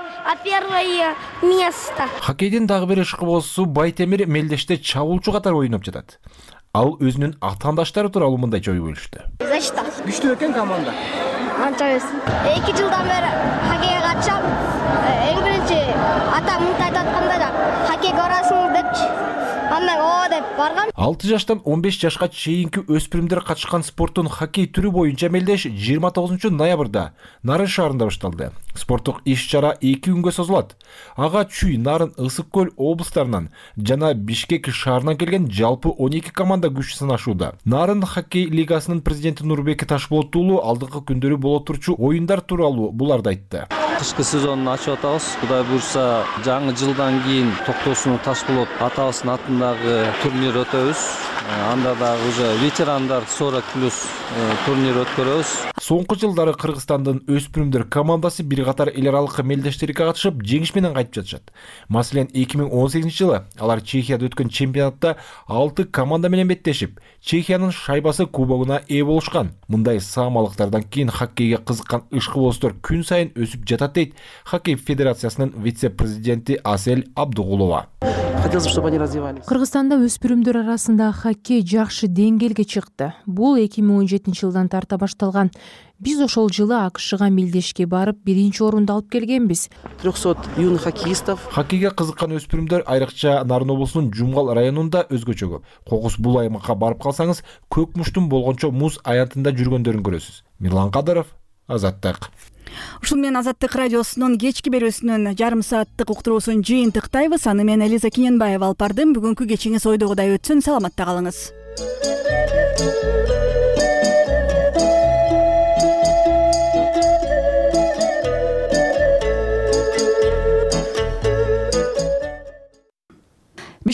Хоккейдин дагы бир ышкыбоосу Байтемир Мелдеште чабуулчу катары ойноп жатат. Ал өзүнүн атаандаштары тууралуу мындай ой бөлүштү. күчтүү экен команда. Анча эмес. 2 жылдан бери хоккейге катышам. Эң биринчи атам мынтип айтып атканда да хоккейге барасың депчи. Андан о деп баргам. 6 жаштан 15 жашка чейинки өспүрүмдөр катышкан спорттун хоккей түрү боюнча мелдеш 29 ноябрда Нарын шаарында башталды. Спорттук иш-чара 2 күнгө созулат. Ага Чүй, Нарын, Ысык көл облустарынан жана Бишкек шаарынан келген жалпы 12 команда күч сынашууда. Нарын хоккей лигасынын президенти Нурбек Ташболот уулу алдыңкы күндөрү боло турчу оюндар тууралуу буларды айтты. Кышкы сезонун ачып атабыз. Кудай буйрса, жаңы жылдан кийин Токтосун Ташболот атабыздын атындагы турнир өтөбүз. Анда дагы уже ветерандар 40+ турнир өткөрөбүз. Соңку жылдары Кыргызстандын өспүрүмдөр командасы бир катар эл аралык мелдештерге катышып, жеңиш менен кайтып жатышат. Маселен, 2018 жылы алар Чехияда өткөн чемпионатта 6 команда менен беттешип, Чехиянын шайбасы кубогуна ээ болушкан. Мындай саамалыктардан кийин хоккейге кызыккан ышкыбоздор күн сайын өсүп жатат дейт Хоккей федерациясынын вице-президенти Асель Абдугулова. Кыргызстанда өспүрүмдөр арасында хоккей жакшы деңгээлге чыкты. Бул 2017 жылдан тарта башталган. Биз ошол жылы АКШга мелдешке барып, биринчи орунду алып келгенбиз. 300 юных хоккеистов. Хоккейге кызыккан өспүрүмдөр айрыкча Нарын облусунун Жумгал районунда өзгөчө көп. Кокус бул аймакка барып калсаңыз, көк муштун болгончо муз аянтында жүргөндөрүн көрөсүз. Мирлан Кадыров, Азаттык. Ушун менен Азаттык радиосунун кечки берүүсүнүн жарым сааттык уктуруусун жыйынтыктайбыз. Аны мен Элиза Киненбаева алып бардым. Бүгүнкү кечиңиз ойдогудай өтсүн. Саламатта калыңыз.